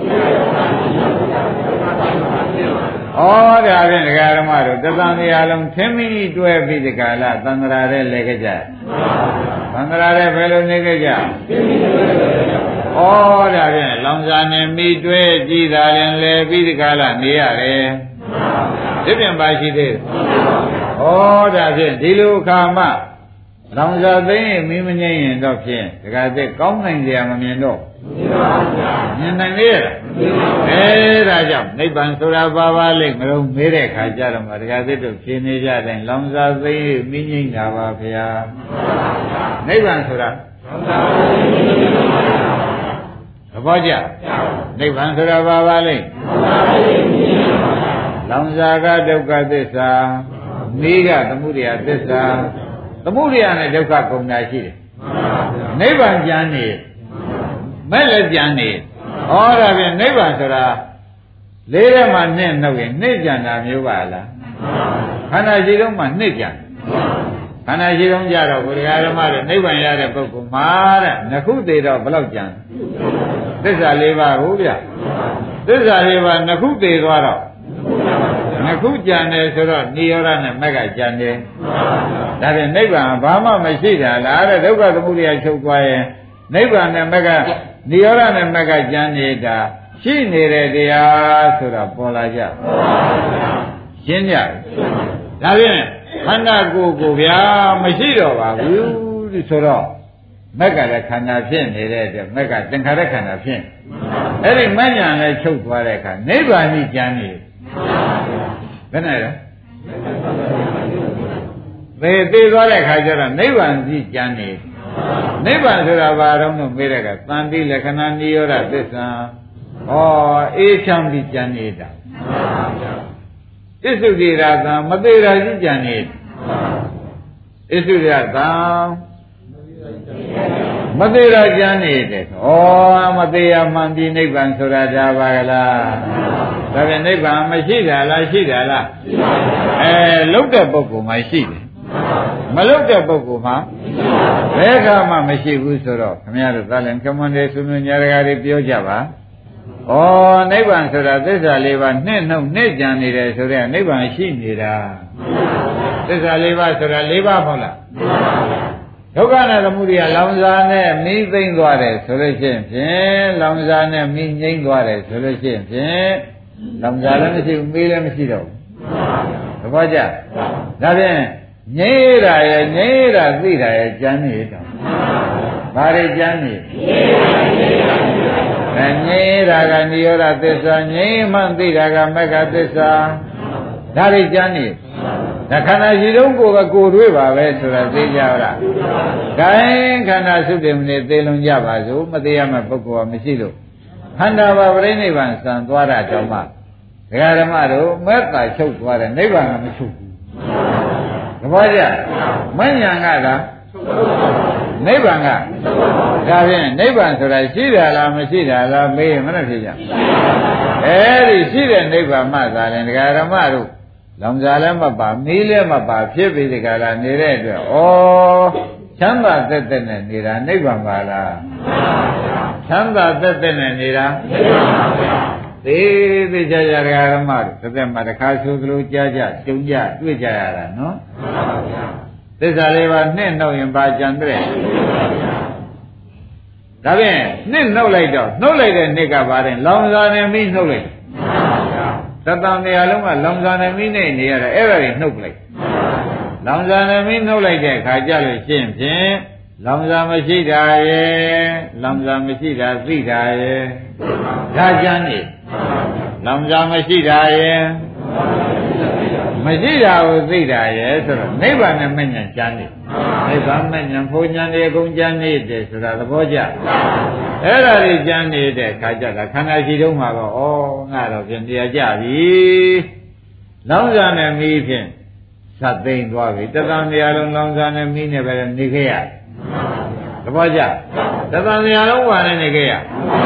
ဒါဖြင့်ဒကာဓမ္မတို့တသံတရားလုံးသင်္မိတွဲပြီးဒီကလာသံဃာရဲလဲကြကြသံဃာရဲဘယ်လိုနေကြကြဒါဖြင့်လောင်စာနဲ့မိတွဲကြည်သာရင်လဲပြီးဒီကလာနေရတယ်ဒီပြင်ပါရှိသေးဒါဖြင့်ဒီလိုအခါမှလောင်စာသိရင်မိမငြိမ့်ရင်တော့ဖြင့်ဒကာသက်ကောင်းနိုင်ကြမမြင်တော့မြင်နိုင်လေဒါကြောင့်နိဗ္ဗာန်ဆိုတာဘာပါလိမ့်မလို့မေးတဲ့ခါကျတော့မှဒကာသစ်တို့ဖြေနေကြတယ်လောင်စာသိမိငိမ့်တာပါဗျာနိဗ္ဗာန်ဆိုတာသဘောကျနိဗ္ဗာန်ဆိုတာဘာပါလိမ့်လောင်စာကဒုက္ခသစ္စာမိကသမုဒယသစ္စာသမုဒယနဲ့ဒုက္ခကုန်တာရှိတယ်နိဗ္ဗာန်ကျမ်းနေမဲ့လည်းကြံနေဒါဖြင့်နိဗ္ဗာန်ဆိုတာလေးထဲမှာနှစ်နှုတ်ရင်နှစ်ကြံတာမျိုးပါလားခန္ဓာရှိလုံးမှာနှစ်ကြံခန္ဓာရှိလုံးကြတော့ဘုရားဓမ္မတွေနိဗ္ဗာန်ရတဲ့ပုဂ္ဂိုလ်မှာတဲ့ငခုသေးတော့ဘယ်လောက်ကြံသစ္စာလေးပါးကိုဗျသစ္စာလေးပါးငခုသေးသွားတော့ငခုကြံတယ်ဆိုတော့နိရောဓနဲ့မက်ကကြံတယ်ဒါဖြင့်နိဗ္ဗာန်ဘာမှမရှိတာလားတဲ့ဒုက္ခသမုဒယချုပ်သွားရင်နိဗ္ဗာန်နဲ့မက်ကနိရောဓနဲ့မက်ကကြံနေတာရှိနေတဲ့တရားဆိုတာပေါ်လာကြရှင်းကြဒါဖြင့်ခန္ဓာကိုယ်ကိုဗျာမရှိတော့ပါဘူးဆိုတော့မက်ကလည်းခန္ဓာဖြစ်နေတဲ့အတွက်မက်ကသင်္ခါရခန္ဓာဖြစ်အဲ့ဒီမဉ္ဇဏ်လည်းချုပ်သွားတဲ့အခါနိဗ္ဗာန်ကြီးကြံနေဘယ်နဲ့လဲသေသွားတဲ့အခါကျတော့နိဗ္ဗာန်ကြီးကြံနေနိဗ္ဗာန်ဆိုတာဘာတော့လို့မေးတဲ့ကသံတိလက္ခဏာနိရောဓသစ္စာအေးချမ်းပြီးကြံနေတာဣသုတိရာသံမသေးတာကြီးကြံနေဣသုတိရာသံမသေးတာကြံနေတယ်မသေးရမှန်ပြီးနိဗ္ဗာန်ဆိုတာဒါပါကလားဒါပြန်နိဗ္ဗာန်မရှိတာလားရှိတာလားလုတ်တဲ့ပုဂ္ဂိုလ်မှရှိတယ်မလုတ်တဲ့ပုဂ္ဂိုလ်မှာဘယ်ကမှမရှိဘူးဆိုတော့ခမရတို့သာလင်ခမွန်တွေဆွေမျိုးညာတကာတွေပြောကြပါနိဗ္ဗာန်ဆိုတာသစ္စာလေးပါးနှစ်နှုတ်နှစ်ကြံနေတယ်ဆိုတော့နိဗ္ဗာန်ရှိနေတာသစ္စာလေးပါးဆိုတာလေးပါးမဟုတ်လားဒုက္ခနဲ့သမုဒယလောင်စာနဲ့မိသိမ့်သွားတယ်ဆိုလို့ရှိရင်ဖြင့်လောင်စာနဲ့မိငိမ့်သွားတယ်ဆိုလို့ရှိရင်ဖြင့်လောင်စာလည်းမရှိဘူးမိလည်းမရှိတော့ဘူးသဘောကျဒါဖြင့်ငြိမ်းတာရဲ့ငြိမ်းတာသိတာရဲ့ကြမ်းနေတော့ဘာတွေကြမ်းနေငြိမ်းတာကနိရောဓသစ္စာငြိမ်းမှသိတာကမဂ္ဂသစ္စာဒါတွေကြမ်းနေဒါခန္ဓာရှိတုံးကိုပဲကိုယ်တွေးပါပဲဆိုတာသိကြလားဂိုင်းခန္ဓာစုတယ်မနေသေလုံးကြပါစို့မသေးရမယ့်ပုဂ္ဂိုလ်ကမရှိလို့ခန္ဓာပါပရိနိဗ္ဗာန်စံသွားတာကြောင့်မှဒကာဓမ္မတို့မေတ္တာချုပ်သွားတယ်နိဗ္ဗာန်ကမချုပ်ဘူးသဘောကျမဉ္ဇဏ်ကလားနိဗ္ဗာန်ကဒါဖြင့်နိဗ္ဗာန်ဆိုတာရှိတာလားမရှိတာလားမေးရင်မနဲ့ဖြစ်ကြအဲဒီရှိတဲ့နိဗ္ဗာန်မှသာရင်ဒကာဓမ္မတို့လောင်စာလည်းမပါမီးလည်းမပါဖြစ်ပြီးဒီကလာနေတဲ့အတွက်ချမ်းသာသက်သက်နဲ့နေတာနိဗ္ဗာန်ပါလားချမ်းသာသက်သက်နဲ့နေတာသေးသေးကြကြဒကာဓမ္မတို့သက်သက်မှာတစ်ခါဆိုသလိုကြားကြကြုံကြတွေ့ကြရတာနော်သစ္စာလေးပါးနှစ်နှုတ်ရင်ပါကြံတဲ့ဒါဖြင့်နှစ်နှုတ်လိုက်တော့နှုတ်လိုက်တဲ့နှစ်ကပါတယ်လောင်စာနဲ့မိနှုတ်လိုက်သတ္တံတရားလုံးကလောင်စာနဲ့မိနဲ့နေရတယ်အဲ့ဒါတွေနှုတ်လိုက်လောင်စာနဲ့မိနှုတ်လိုက်တဲ့အခါကျလို့ရှင်းဖြင့်လောင်စာမရှိတာရဲ့လောင်စာမရှိတာသိတာရဲ့ဒါကြမ်းနေလောင်စာမရှိတာရဲ့မရှိတာကိုသိတာရဲ့ဆိုတော့နိဗ္ဗာန်နဲ့မဉ္ဇဉ်ကြမ်းနေနိဗ္ဗာန်မဉ္ဇဉ်ဘုံဉာဏ်တွေအကုန်ကြမ်းနေတယ်ဆိုတာသဘောကျအဲ့ဒါတွေကြမ်းနေတဲ့ခါကျတာခန္ဓာရှိတုံးမှာတော့ငါတော့ပြင်တရားကြပြီလောင်စာနဲ့မီးဖြင့်တ်သိမ်းသွားပြီတသံတရားလုံးလောင်စာနဲ့မိနဲ့ပဲနေခဲ့ရသဘောကျတသံတရားလုံးပါနဲ့နေခဲ့ရ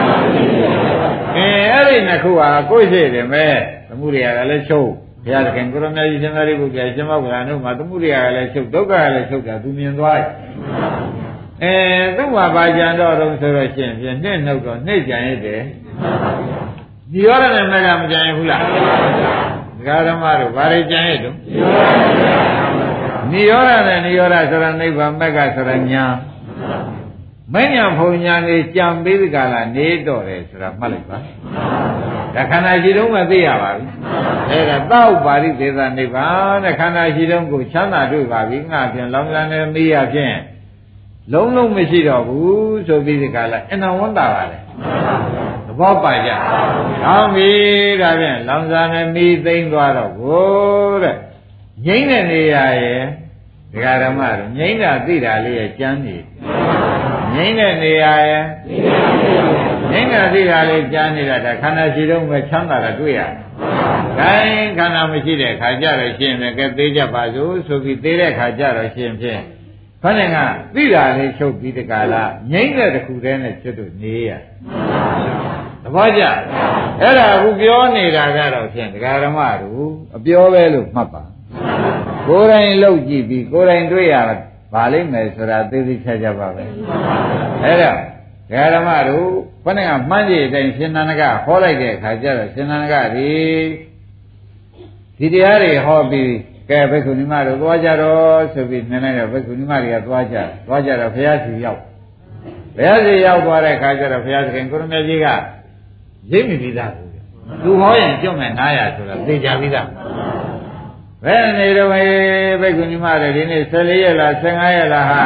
အဲ့ဒီနှစ်ခုဟာကိုယ်ရှိတယ်မဲ့သမှုရိယကလည်းချုပ်ဘုရားသခင်ကိုရမကြီးရှင်သာရိပုတ္တရာရှင်မောက္ခလန်တို့မှာသမှုရိယကလည်းချုပ်ဒုက္ခကလည်းချုပ်တာသူမြင်သွားတယ်သူ့မှာပါကြံတော့ဆိုတော့ရှင်ဖြင့်နှစ်နှုတ်တော့နှစ်ကြံရတယ်ဒီရောရနဲ့မကမကြံရဘူးလားဒကာဓမ္မတို့ဘာတွေကြံရတုံးနိရောဓနဲ့နိရောဓဆိုတာနိဗ္ဗာန်မကဆိုတာညာမဉ္ဇဉ်ဘုံညာနေကြံပြီးဒီကလာနေတော့တယ်ဆိုတာမှတ်လိုက်ပါဒါခန္ဓာရှိတုံးမသိရပါဘူးအဲ့ဒါသောက်ပါဠိသေသနိဗ္ဗာန်တဲ့ခန္ဓာရှိတုံးကိုချမ်းသာတွေ့ပါပြီငါဖြင့်လောင်စာနဲ့မိရဖြင့်လုံးလုံးမရှိတော့ဘူးဆိုပြီးဒီကလာအနဝန္တာပါလေသဘောပါကြ။ကောင်းပြီဒါဖြင့်လောင်စာနဲ့မိသိမ့်သွားတော့ကိုတဲ့ငိမ့်တဲ့နေရာရဲ့ဒကာဓမ္မတို့ငိမ့်တာသိတာလေးရဲ့ကျမ်းနေငိမ့်တဲ့နေရာရဲ့ငိမ့်တာသိတာလေးကျမ်းနေတာဒါခန္ဓာရှိတုံးပဲချမ်းသာတာတွေ့ရတယ်။ခိုင်းခန္ဓာမရှိတဲ့ခါကြတော့ရှင်းတယ်ကဲသေးကြပါစို့ဆိုပြီးသေးတဲ့ခါကြတော့ရှင်းဖြင့်ခဏကသိတာလေးချုပ်ပြီးတကလားငိမ့်တဲ့တစ်ခုတည်းနဲ့ကျွတ်တို့နေရသဘောကျအဲ့ဒါအခုပြောနေတာကတော့ဖြင့်ဒကာဓမ္မတို့အပြောပဲလို့မှတ်ပါကိုယ်တိုင်လှုပ်ကြည့်ပြီးကိုယ်တိုင်တွေ့ရပါလိမ့်မယ်ဆိုတာသိသိချာချာပါပဲအဲ့ဒါဒကာဓမ္မတို့ခဏကမှန်းကြည့်အတိုင်းရှင်နန္ဒကဟောလိုက်တဲ့အခါကျတော့ရှင်နန္ဒကဒီတရားတွေဟောပြီးကဲဘိက္ခုနီမတို့သွားကြတော့ဆိုပြီးနည်းနည်းတော့ဘိက္ခုနီမတွေကသွားကြတော့ဘုရားရှိရောက်ဘုရားရှိရောက်သွားတဲ့အခါကျတော့ဘုရားသခင်ကိုရမကြီးကရိပ်မိပြီးသားကိုသူဟောရင်ကျွတ်မဲ့900ဆိုတာသိကြပြီးသားဘယ်နေတော့ဘိက္ခုနီမတွေဒီနေ့14ရက်လား15ရက်လားဟာ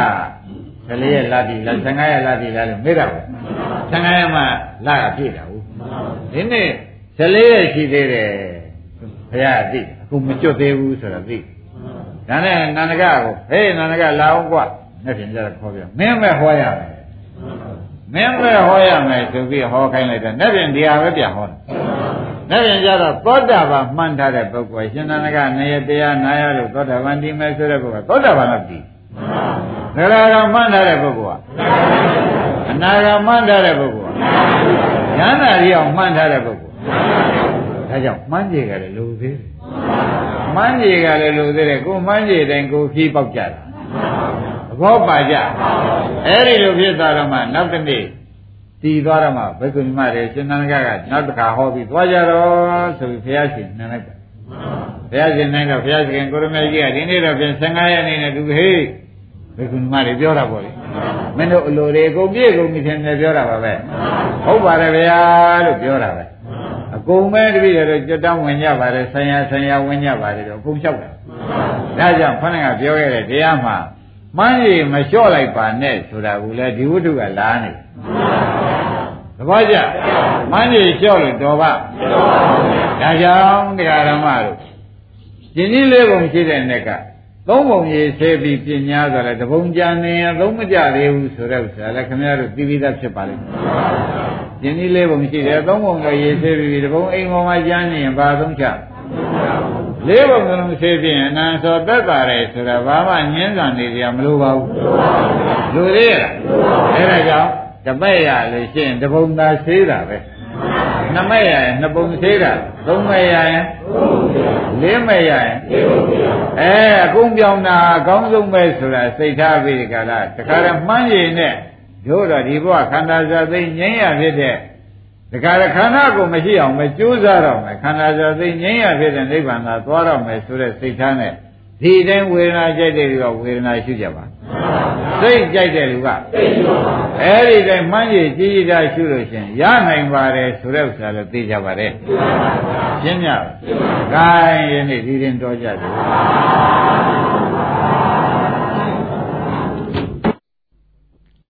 14ရက်လားပြီလား15ရက်လားပြီလားလို့မေးတာပဲ15ရက်မှလာတာပြည့်တာဟုတ်ဒီနေ့14ရက်ရှိသေးတယ်ဘုရားသိအခုမကျွတ်သေးဘူးဆိုတာသိဒါနဲ့နန္ဒကကိုဟေးနန္ဒကလာအောင်ကွာနဲ့ပြင်ကြတော့ခေါ်ပြမင်းမဲ့ဟောရမယ်မင်းမဲ့ဟောရမယ်ဆိုပြီးဟောခိုင်းလိုက်တယ်နဲ့ပြင်ဒီဟာပဲပြန်ဟောတယ်နဲ့ပြင်ကြတော့သောတာပန်မှန်းထားတဲ့ပုဂ္ဂိုလ်ရှင်နန္ဒကနေရတရားနာရလို့သောတာပန်ဒီမဲ့ဆိုတဲ့ပုဂ္ဂိုလ်သောတာပန်တော့ဒီသရဂံမှန်းထားတဲ့ပုဂ္ဂိုလ်ကအနာဂံမှန်းထားတဲ့ပုဂ္ဂိုလ်ကဉာဏ်သာရီအောင်မှန်းထားတဲ့ပုဂ္ဂိုလ်ဒါကြောင့်မှန်းကြည့်ကြတယ်လို့သေးတယ်မှန်းကြည့်ကြတယ်လို့သေးတယ်ကိုမှန်းကြည့်တိုင်းကိုဖြီးပေါက်ကြတာသဘောပါကြအဲ့ဒီလိုဖြစ်သွားတော့မှနောက်တစ်နေ့တည်သွားတော့မှဘိက္ခုနီမတွေရှင်နန္ဒကနောက်တစ်ခါဟောပြီးသွားကြတော့ဆိုပြီးဘုရားရှင်နန်းလိုက်တာဘုရားရှင်နိုင်တော့ဘုရားရှင်ကိုရမေကြီးကဒီနေ့တော့ပြန်15ရက်နေနဲ့သူဟေးဘိက္ခုနီမတွေပြောတာပေါ့လေမင်းတို့အလိုတွေအကုန်ပြည့်ကုန်ပြီထင်တယ်ပြောတာပါပဲဟုတ်ပါတယ်ဗျာလို့ပြောတာပဲအကုန်ပဲတပည့်တော်ကြွတောင်းဝင်ကြပါတယ်ဆံရဝင်ကြပါတယ်တော့အကုန်လျှောက်တာဒါကြောင့်ခဏကပြောခဲ့တဲ့တရားမှာမှန်းရည်မလျှော့လိုက်ပါနဲ့ဆိုတာကိုလည်းဒီဝတ္ထုကလာနေသဘောကျမှန်းရည်လျှော့လို့တော်ပါဒါကြောင့်တရားဓမ္မတို့ဒီနည်းလေးပုံရှိတဲ့နေ့ကသုံးပုံရေးဆဲပြီးပညာဆိုလည်းတပုံကြံနေရင်သုံးမကြသေးဘူးဆိုတဲ့ဥစ္စာလည်းခင်ဗျားတို့သိပြီးသားဖြစ်ပါလိမ့်မယ်ဒီနည်းလေးပုံရှိတယ်သုံးပုံတော့ရေးဆဲပြီးတပုံအိမ်ပေါ်မှာကြမ်းနေရင်ဘာသုံးချလေးပုံလုံးဆဲပြီးအနန္တောသက်သာတယ်ဆိုတာဘာမှညှင်းဆန်နေကြမလို့ပါဘူးလူသေးရအဲ့ဒါကြောင့်တပည့်ရလို့ရှိရင်တပုံသာဆေးတာပဲနှစ်မဲ့ရရင်နှစ်ပုံဆေးတာသုံးမဲ့ရရင်လေးမဲ့ရရင်အကုန်ပြောင်းတာအကောင်းဆုံးပဲဆိုတာစိတ်ထားပြီးကြလားတခါတည်းမှန်းရည်နဲ့တို့တော့ဒီဘဝခန္ဓာဇာသိငြိမ်းရဖြစ်တဲ့တခါတည်းခန္ဓာကိုမရှိအောင်မကြိုးစားတော့မယ်ခန္ဓာဇာသိငြိမ်းရဖြစ်တဲ့နိဗ္ဗာန်သာသွားတော့မယ်ဆိုတဲ့စိတ်ထားနဲ့ဒီတိုင်းဝေဒနာကြိုက်တဲ့လူကဝေဒနာရှုကြပါစိတ်ကြိုက်တဲ့လူကအဲ့ဒီတိုင်းမှန်းရည်ကြည်ကြရှုလို့ရှင်ရနိုင်ပါတယ်ဆိုတဲ့ဥစ္စာလည်းသိကြပါတယ်ရှင်းကြပါ gain ယနေ့ဒီရင်တော်ကြတယ်